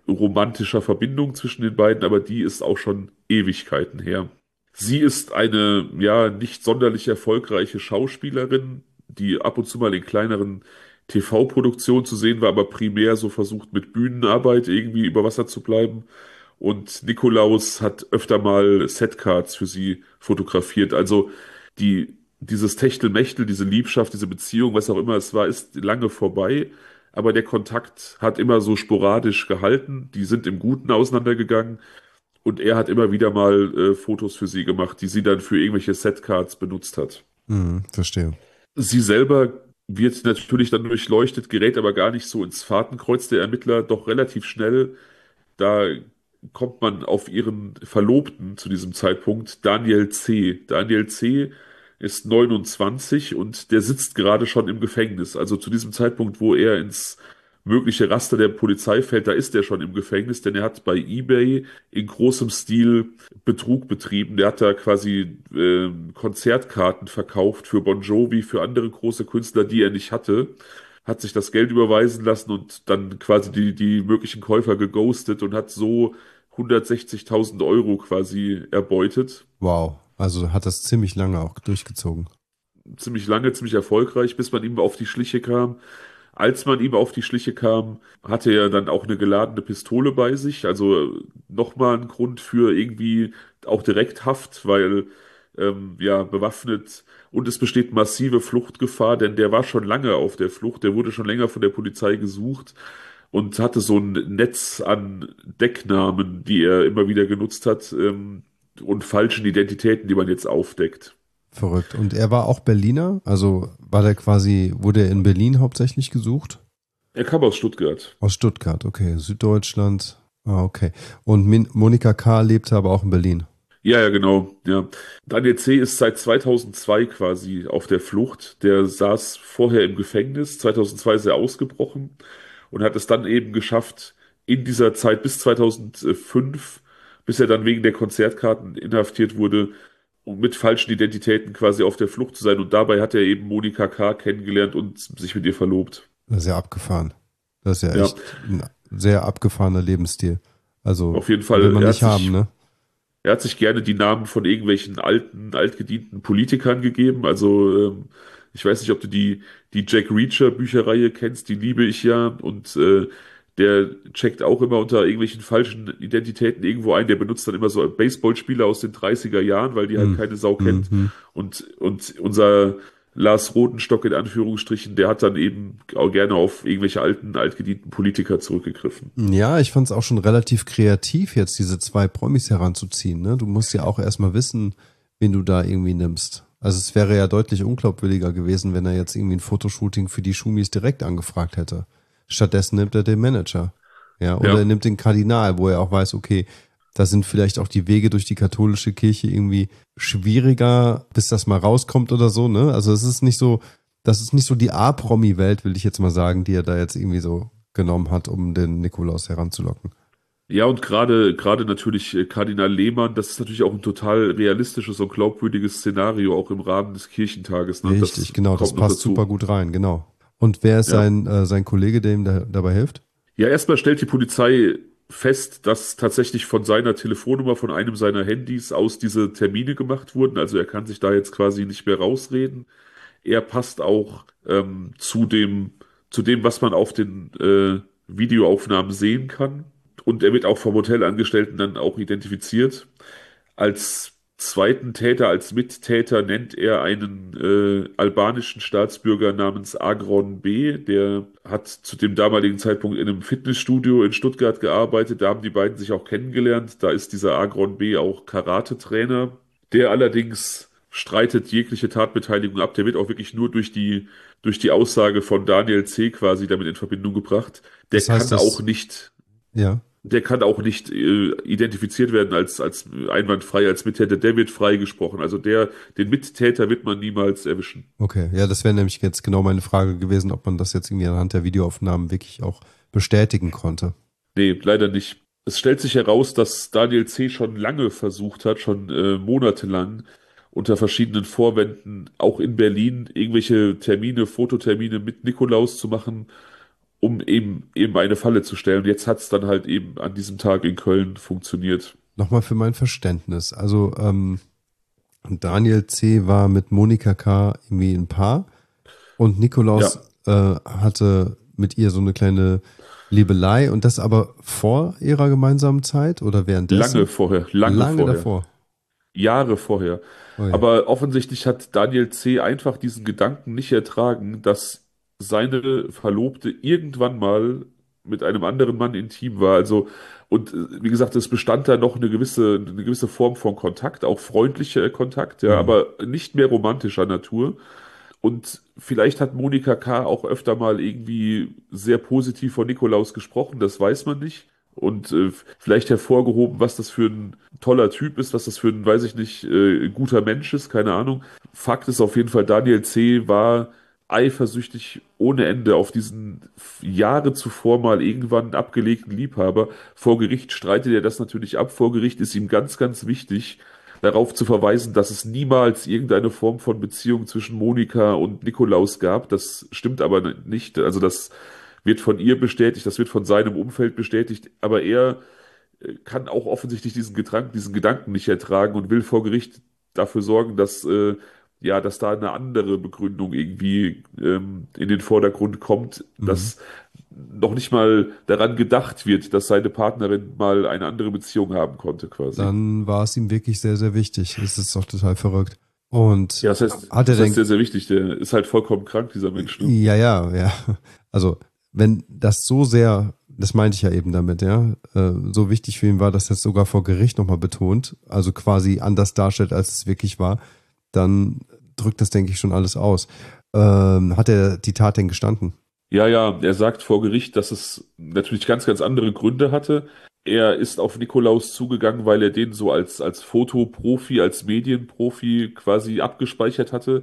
romantischer Verbindung zwischen den beiden, aber die ist auch schon Ewigkeiten her. Sie ist eine, ja, nicht sonderlich erfolgreiche Schauspielerin, die ab und zu mal in kleineren T V-Produktionen zu sehen war, aber primär so versucht mit Bühnenarbeit irgendwie über Wasser zu bleiben. Und Nikolaus hat öfter mal Setcards für sie fotografiert. Also die, dieses Techtelmechtel, diese Liebschaft, diese Beziehung, was auch immer es war, ist lange vorbei. Aber der Kontakt hat immer so sporadisch gehalten. Die sind im Guten auseinandergegangen. Und er hat immer wieder mal äh, Fotos für sie gemacht, die sie dann für irgendwelche Setcards benutzt hat. Mhm, verstehe. Sie selber wird natürlich dann durchleuchtet, gerät aber gar nicht so ins Fadenkreuz der Ermittler, doch relativ schnell. Da kommt man auf ihren Verlobten zu diesem Zeitpunkt, Daniel C. Daniel C. ist neunundzwanzig und der sitzt gerade schon im Gefängnis. Also zu diesem Zeitpunkt, wo er ins mögliche Raster der Polizei fällt, da ist er schon im Gefängnis, denn er hat bei eBay in großem Stil Betrug betrieben. Der hat da quasi äh, Konzertkarten verkauft für Bon Jovi, für andere große Künstler, die er nicht hatte, hat sich das Geld überweisen lassen und dann quasi die, die möglichen Käufer geghostet und hat so hundertsechzigtausend Euro quasi erbeutet. Wow. Also hat das ziemlich lange auch durchgezogen. Ziemlich lange, ziemlich erfolgreich, bis man ihm auf die Schliche kam. Als man ihm auf die Schliche kam, hatte er dann auch eine geladene Pistole bei sich. Also nochmal ein Grund für irgendwie auch Direkthaft, weil ähm, ja bewaffnet und es besteht massive Fluchtgefahr, denn der war schon lange auf der Flucht. Der wurde schon länger von der Polizei gesucht und hatte so ein Netz an Decknamen, die er immer wieder genutzt hat, ähm, und falschen Identitäten, die man jetzt aufdeckt. Verrückt. Und er war auch Berliner? Also war der quasi, wurde er in Berlin hauptsächlich gesucht? Er kam aus Stuttgart. Aus Stuttgart, okay. Süddeutschland. Ah, okay. Und Min Monika K. lebte aber auch in Berlin. Ja, ja, genau. Ja. Daniel C. ist seit zweitausendzwei quasi auf der Flucht. Der saß vorher im Gefängnis. zweitausendzwei ist er ausgebrochen und hat es dann eben geschafft, in dieser Zeit bis zweitausendfünf, bis er dann wegen der Konzertkarten inhaftiert wurde, um mit falschen Identitäten quasi auf der Flucht zu sein. Und dabei hat er eben Monika K. kennengelernt und sich mit ihr verlobt. Das ist ja abgefahren. Das ist ja Ja, echt ein sehr abgefahrener Lebensstil. Also auf jeden will Fall. man Er nicht hat haben, sich ne? Er hat sich gerne die Namen von irgendwelchen alten, altgedienten Politikern gegeben. Also ähm, ich weiß nicht, ob du die, die Jack Reacher Bücherreihe kennst, die liebe ich ja. Und äh, der checkt auch immer unter irgendwelchen falschen Identitäten irgendwo ein. Der benutzt dann immer so Baseballspieler aus den dreißiger Jahren, weil die halt Hm. keine Sau kennt. Mhm. Und, und unser Lars Rodenstock in Anführungsstrichen, der hat dann eben auch gerne auf irgendwelche alten, altgedienten Politiker zurückgegriffen. Ja, ich fand es auch schon relativ kreativ, jetzt diese zwei Promis heranzuziehen. Ne? Du musst ja auch erstmal wissen, wen du da irgendwie nimmst. Also es wäre ja deutlich unglaubwürdiger gewesen, wenn er jetzt irgendwie ein Fotoshooting für die Schumis direkt angefragt hätte. Stattdessen nimmt er den Manager. Ja, oder Ja. er nimmt den Kardinal, wo er auch weiß, okay, da sind vielleicht auch die Wege durch die katholische Kirche irgendwie schwieriger, bis das mal rauskommt oder so, ne? Also es ist nicht so, das ist nicht so die A-Promi-Welt, will ich jetzt mal sagen, die er da jetzt irgendwie so genommen hat, um den Nikolaus heranzulocken. Ja, und gerade gerade natürlich äh, Kardinal Lehmann, das ist natürlich auch ein total realistisches und glaubwürdiges Szenario, auch im Rahmen des Kirchentages, ne? Richtig, Das genau, das kommt noch passt dazu. super gut rein, genau. Und wer ist Ja. sein, äh, sein Kollege, der ihm da, dabei hilft? Ja, erstmal stellt die Polizei fest, dass tatsächlich von seiner Telefonnummer, von einem seiner Handys aus diese Termine gemacht wurden. Also er kann sich da jetzt quasi nicht mehr rausreden. Er passt auch ähm, zu dem, zu dem, was man auf den äh, Videoaufnahmen sehen kann. Und er wird auch vom Hotelangestellten dann auch identifiziert. Als zweiten Täter, als Mittäter nennt er einen äh, albanischen Staatsbürger namens Agron B. Der hat zu dem damaligen Zeitpunkt in einem Fitnessstudio in Stuttgart gearbeitet. Da haben die beiden sich auch kennengelernt. Da ist dieser Agron B. auch Karate-Trainer. Der allerdings streitet jegliche Tatbeteiligung ab. Der wird auch wirklich nur durch die, durch die Aussage von Daniel C. quasi damit in Verbindung gebracht. Der Das heißt, kann auch dass, nicht ja, der kann auch nicht äh, identifiziert werden als, als einwandfrei, als Mittäter. Der wird freigesprochen. Also der, den Mittäter wird man niemals erwischen. okay. Ja, das wäre nämlich jetzt genau meine Frage gewesen, ob man das jetzt irgendwie anhand der Videoaufnahmen wirklich auch bestätigen konnte. Nee, leider nicht. Es stellt sich heraus, dass Daniel C. schon lange versucht hat, schon äh, monatelang unter verschiedenen Vorwänden, auch in Berlin, irgendwelche Termine, Fototermine mit Nikolaus zu machen, um eben, eben eine Falle zu stellen. Jetzt hat es dann halt eben an diesem Tag in Köln funktioniert. Nochmal für mein Verständnis. Also ähm, Daniel C. war mit Monika K. irgendwie ein Paar und Ja, Nikolaus äh, hatte mit ihr so eine kleine Liebelei und das aber vor ihrer gemeinsamen Zeit oder lange währenddessen? vorher, lange Lange vorher. davor. Jahre vorher. Oh ja. Aber offensichtlich hat Daniel C. einfach diesen Gedanken nicht ertragen, dass seine Verlobte irgendwann mal mit einem anderen Mann intim war. Also, und äh, wie gesagt, es bestand da noch eine gewisse, eine gewisse Form von Kontakt, auch freundlicher Kontakt, ja, Mhm. aber nicht mehr romantischer Natur. Und vielleicht hat Monika K. auch öfter mal irgendwie sehr positiv von Nikolaus gesprochen, das weiß man nicht. Und äh, vielleicht hervorgehoben, was das für ein toller Typ ist, was das für ein, weiß ich nicht, äh, guter Mensch ist, keine Ahnung. Fakt ist auf jeden Fall, Daniel C. war eifersüchtig ohne Ende auf diesen Jahre zuvor mal irgendwann abgelegten Liebhaber. Vor Gericht streitet er das natürlich ab. Vor Gericht ist ihm ganz, ganz wichtig, darauf zu verweisen, dass es niemals irgendeine Form von Beziehung zwischen Monika und Nikolaus gab. Das stimmt aber nicht. Also das wird von ihr bestätigt, das wird von seinem Umfeld bestätigt, aber er äh, kann auch offensichtlich diesen Gedanken, diesen Gedanken nicht ertragen und will vor Gericht dafür sorgen, dass äh, ja, dass da eine andere Begründung irgendwie ähm, in den Vordergrund kommt, Mhm. dass noch nicht mal daran gedacht wird, dass seine Partnerin mal eine andere Beziehung haben konnte, quasi. Dann war es ihm wirklich sehr, sehr wichtig. Es ist doch total verrückt. Und Ja, das heißt, hat er das heißt denn, sehr, sehr wichtig. Der ist halt vollkommen krank, dieser Mensch, ne? ja, ja, ja. Also, wenn das so sehr, das meinte ich ja eben damit, ja, äh, so wichtig für ihn war, dass er es sogar vor Gericht nochmal betont, also quasi anders darstellt, als es wirklich war, dann drückt das, denke ich, schon alles aus. Ähm, hat er die Tat denn gestanden? Ja, ja, er sagt vor Gericht, dass es natürlich ganz, ganz andere Gründe hatte. Er ist auf Nikolaus zugegangen, weil er den so als, als Fotoprofi, als Medienprofi quasi abgespeichert hatte.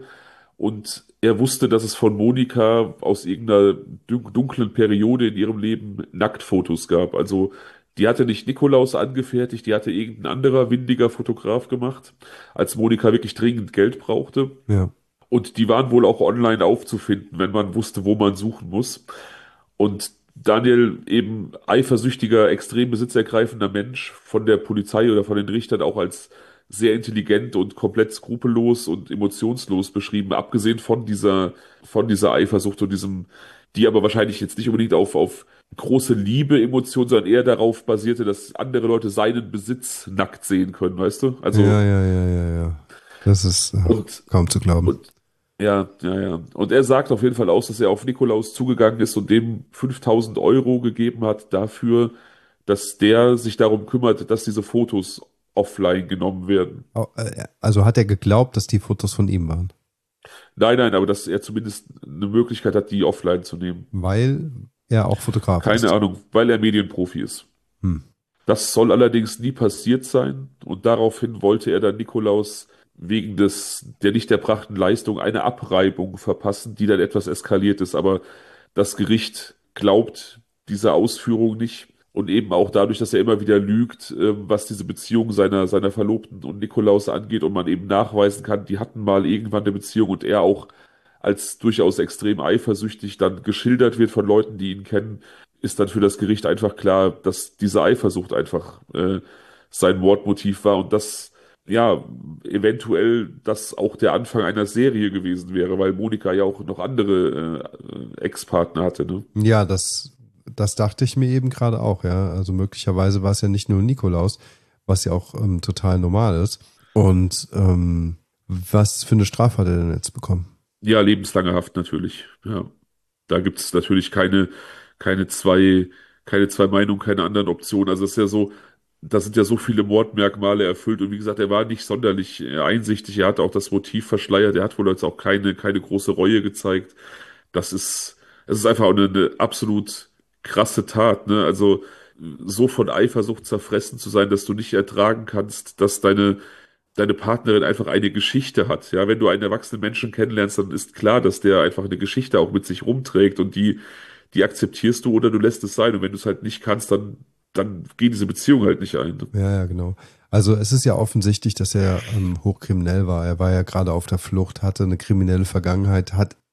Und er wusste, dass es von Monika aus irgendeiner dun- dunklen Periode in ihrem Leben Nacktfotos gab. Also die hatte nicht Nikolaus angefertigt, die hatte irgendein anderer windiger Fotograf gemacht, als Monika wirklich dringend Geld brauchte. Ja. Und die waren wohl auch online aufzufinden, wenn man wusste, wo man suchen muss. Und Daniel, eben eifersüchtiger, extrem besitzergreifender Mensch, von der Polizei oder von den Richtern auch als sehr intelligent und komplett skrupellos und emotionslos beschrieben, abgesehen von dieser, von dieser Eifersucht und diesem, die aber wahrscheinlich jetzt nicht unbedingt auf, auf große Liebe-Emotionen, sondern eher darauf basierte, dass andere Leute seinen Besitz nackt sehen können, weißt du? Ja, Also, ja, ja, ja, ja. Das ist ach, und, kaum zu glauben. und ja, ja, ja. Und er sagt auf jeden Fall aus, dass er auf Nikolaus zugegangen ist und dem fünftausend Euro gegeben hat dafür, dass der sich darum kümmert, dass diese Fotos offline genommen werden. Au- äh, Also hat er geglaubt, dass die Fotos von ihm waren? Nein, nein, aber dass er zumindest eine Möglichkeit hat, die offline zu nehmen. Weil er auch Fotograf Keine ist. Ahnung, weil er Medienprofi ist. Hm. Das soll allerdings nie passiert sein und daraufhin wollte er dann Nikolaus wegen des, der nicht erbrachten Leistung eine Abreibung verpassen, die dann etwas eskaliert ist. Aber das Gericht glaubt diese Ausführung nicht und eben auch dadurch, dass er immer wieder lügt, ähm, was diese Beziehung seiner, seiner Verlobten und Nikolaus angeht und man eben nachweisen kann, die hatten mal irgendwann eine Beziehung und er auch als durchaus extrem eifersüchtig dann geschildert wird von Leuten, die ihn kennen, ist dann für das Gericht einfach klar, dass diese Eifersucht einfach äh, sein Mordmotiv war und dass ja eventuell das auch der Anfang einer Serie gewesen wäre, weil Monika ja auch noch andere äh, Ex-Partner hatte, ne? Ja, das, das dachte ich mir eben gerade auch, ja. Also möglicherweise war es ja nicht nur Nikolaus, was ja auch ähm, total normal ist. Und ähm, was für eine Strafe hat er denn jetzt bekommen? Ja, lebenslange Haft natürlich. Ja, da gibt es natürlich keine, keine zwei, keine zwei Meinungen, keine anderen Optionen. Also es ist ja so, da sind ja so viele Mordmerkmale erfüllt. Und wie gesagt, er war nicht sonderlich äh, einsichtig. Er hat auch das Motiv verschleiert. Er hat wohl jetzt auch keine, keine große Reue gezeigt. Das ist, es ist einfach auch eine, eine absolut krasse Tat, ne? Also so von Eifersucht zerfressen zu sein, dass du nicht ertragen kannst, dass deine deine Partnerin einfach eine Geschichte hat. Ja, wenn du einen erwachsenen Menschen kennenlernst, dann ist klar, dass der einfach eine Geschichte auch mit sich rumträgt und die, die akzeptierst du oder du lässt es sein. Und wenn du es halt nicht kannst, dann, dann geht diese Beziehung halt nicht ein. Ja, ja, genau. Also es ist ja offensichtlich, dass er ähm, hochkriminell war. Er war ja gerade auf der Flucht, hatte eine kriminelle Vergangenheit, hat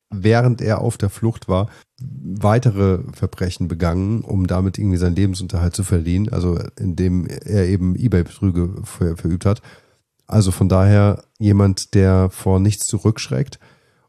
während er auf der Flucht war, weitere Verbrechen begangen, um damit irgendwie seinen Lebensunterhalt zu verdienen, also indem er eben eBay-Betrüge ver verübt hat. Also von daher jemand, der vor nichts zurückschreckt,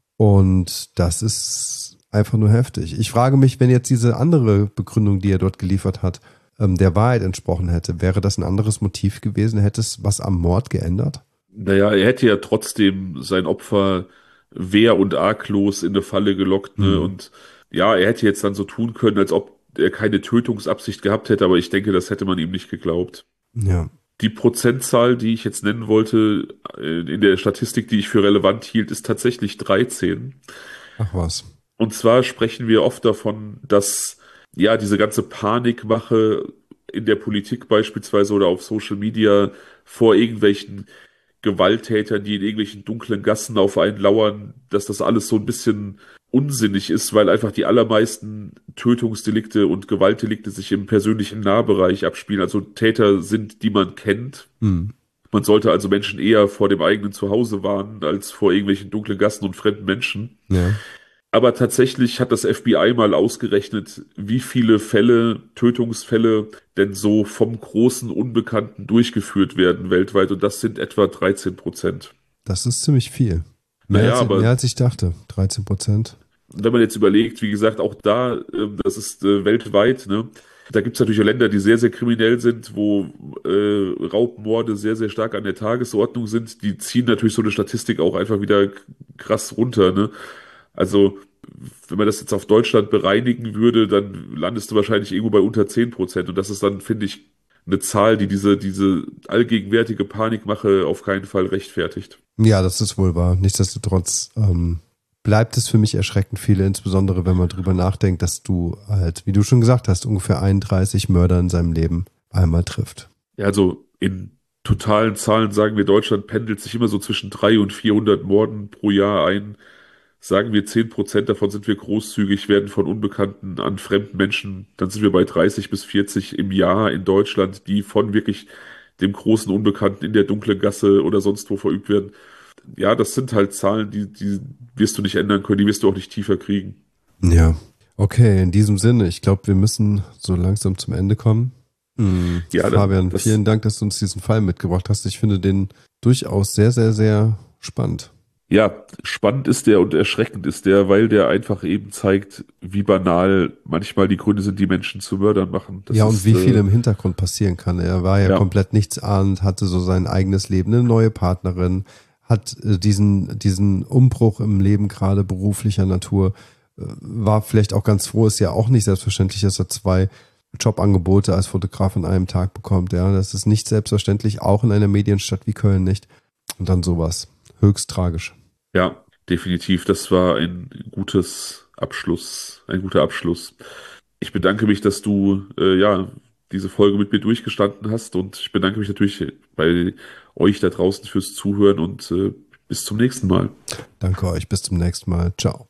und das ist einfach nur heftig. Ich frage mich, wenn jetzt diese andere Begründung, die er dort geliefert hat, der Wahrheit entsprochen hätte, wäre das ein anderes Motiv gewesen? Hätte es was am Mord geändert? Naja, er hätte ja trotzdem sein Opfer wehr- und arglos in eine Falle gelockt, ne? Mhm. Und ja, er hätte jetzt dann so tun können, als ob er keine Tötungsabsicht gehabt hätte, aber ich denke, das hätte man ihm nicht geglaubt. Ja. Die Prozentzahl, die ich jetzt nennen wollte, äh, in der Statistik, die ich für relevant hielt, ist tatsächlich dreizehn. Ach was. Und zwar sprechen wir oft davon, dass ja diese ganze Panikmache in der Politik beispielsweise oder auf Social Media vor irgendwelchen Gewalttätern, die in irgendwelchen dunklen Gassen auf einen lauern, dass das alles so ein bisschen unsinnig ist, weil einfach die allermeisten Tötungsdelikte und Gewaltdelikte sich im persönlichen Nahbereich abspielen. Also Täter sind, die man kennt. Mhm. Man sollte also Menschen eher vor dem eigenen Zuhause warnen, als vor irgendwelchen dunklen Gassen und fremden Menschen. Ja. Aber tatsächlich hat das F B I mal ausgerechnet, wie viele Fälle, Tötungsfälle denn so vom großen Unbekannten durchgeführt werden weltweit. Und das sind etwa dreizehn Prozent. Das ist ziemlich viel. Mehr, Naja, als, aber mehr als ich dachte. dreizehn Prozent. wenn man jetzt überlegt, wie gesagt, auch da, äh, das ist äh, weltweit, ne? Da gibt es natürlich auch Länder, die sehr, sehr kriminell sind, wo äh, Raubmorde sehr, sehr stark an der Tagesordnung sind. Die ziehen natürlich so eine Statistik auch einfach wieder k- krass runter, ne? Also, wenn man das jetzt auf Deutschland bereinigen würde, dann landest du wahrscheinlich irgendwo bei unter zehn Prozent. Und das ist dann, finde ich, eine Zahl, die diese, diese allgegenwärtige Panikmache auf keinen Fall rechtfertigt. Ja, das ist wohl wahr. Nichtsdestotrotz ähm, bleibt es für mich erschreckend viele, insbesondere wenn man drüber nachdenkt, dass du halt, wie du schon gesagt hast, ungefähr einunddreißig Mörder in seinem Leben einmal trifft. Ja, also in totalen Zahlen sagen wir, Deutschland pendelt sich immer so zwischen dreihundert und vierhundert Morden pro Jahr ein. Sagen wir, zehn Prozent davon sind wir großzügig, werden von Unbekannten an fremden Menschen, dann sind wir bei dreißig bis vierzig im Jahr in Deutschland, die von wirklich dem großen Unbekannten in der dunklen Gasse oder sonst wo verübt werden. Ja, das sind halt Zahlen, die, die wirst du nicht ändern können, die wirst du auch nicht tiefer kriegen. Ja. Okay, in diesem Sinne, ich glaube, wir müssen so langsam zum Ende kommen. Hm. Ja, dann- Fabian, das- vielen Dank, dass du uns diesen Fall mitgebracht hast. Ich finde den durchaus sehr, sehr, sehr spannend. Ja, spannend ist der und erschreckend ist der, weil der einfach eben zeigt, wie banal manchmal die Gründe sind, die Menschen zu Mördern machen. Das ja, und ist, wie viel äh, im Hintergrund passieren kann. Er war ja, Ja. komplett nichtsahnend, hatte so sein eigenes Leben, eine neue Partnerin, hat äh, diesen, diesen Umbruch im Leben gerade beruflicher Natur, äh, war vielleicht auch ganz froh, ist ja auch nicht selbstverständlich, dass er zwei Jobangebote als Fotograf an einem Tag bekommt. Ja, das ist nicht selbstverständlich, auch in einer Medienstadt wie Köln nicht. Und dann sowas. Höchst tragisch. Ja, definitiv. Das war ein gutes Abschluss, ein guter Abschluss. Ich bedanke mich, dass du äh, ja diese Folge mit mir durchgestanden hast und ich bedanke mich natürlich bei euch da draußen fürs Zuhören und äh, bis zum nächsten Mal. Danke euch. Bis zum nächsten Mal. Ciao.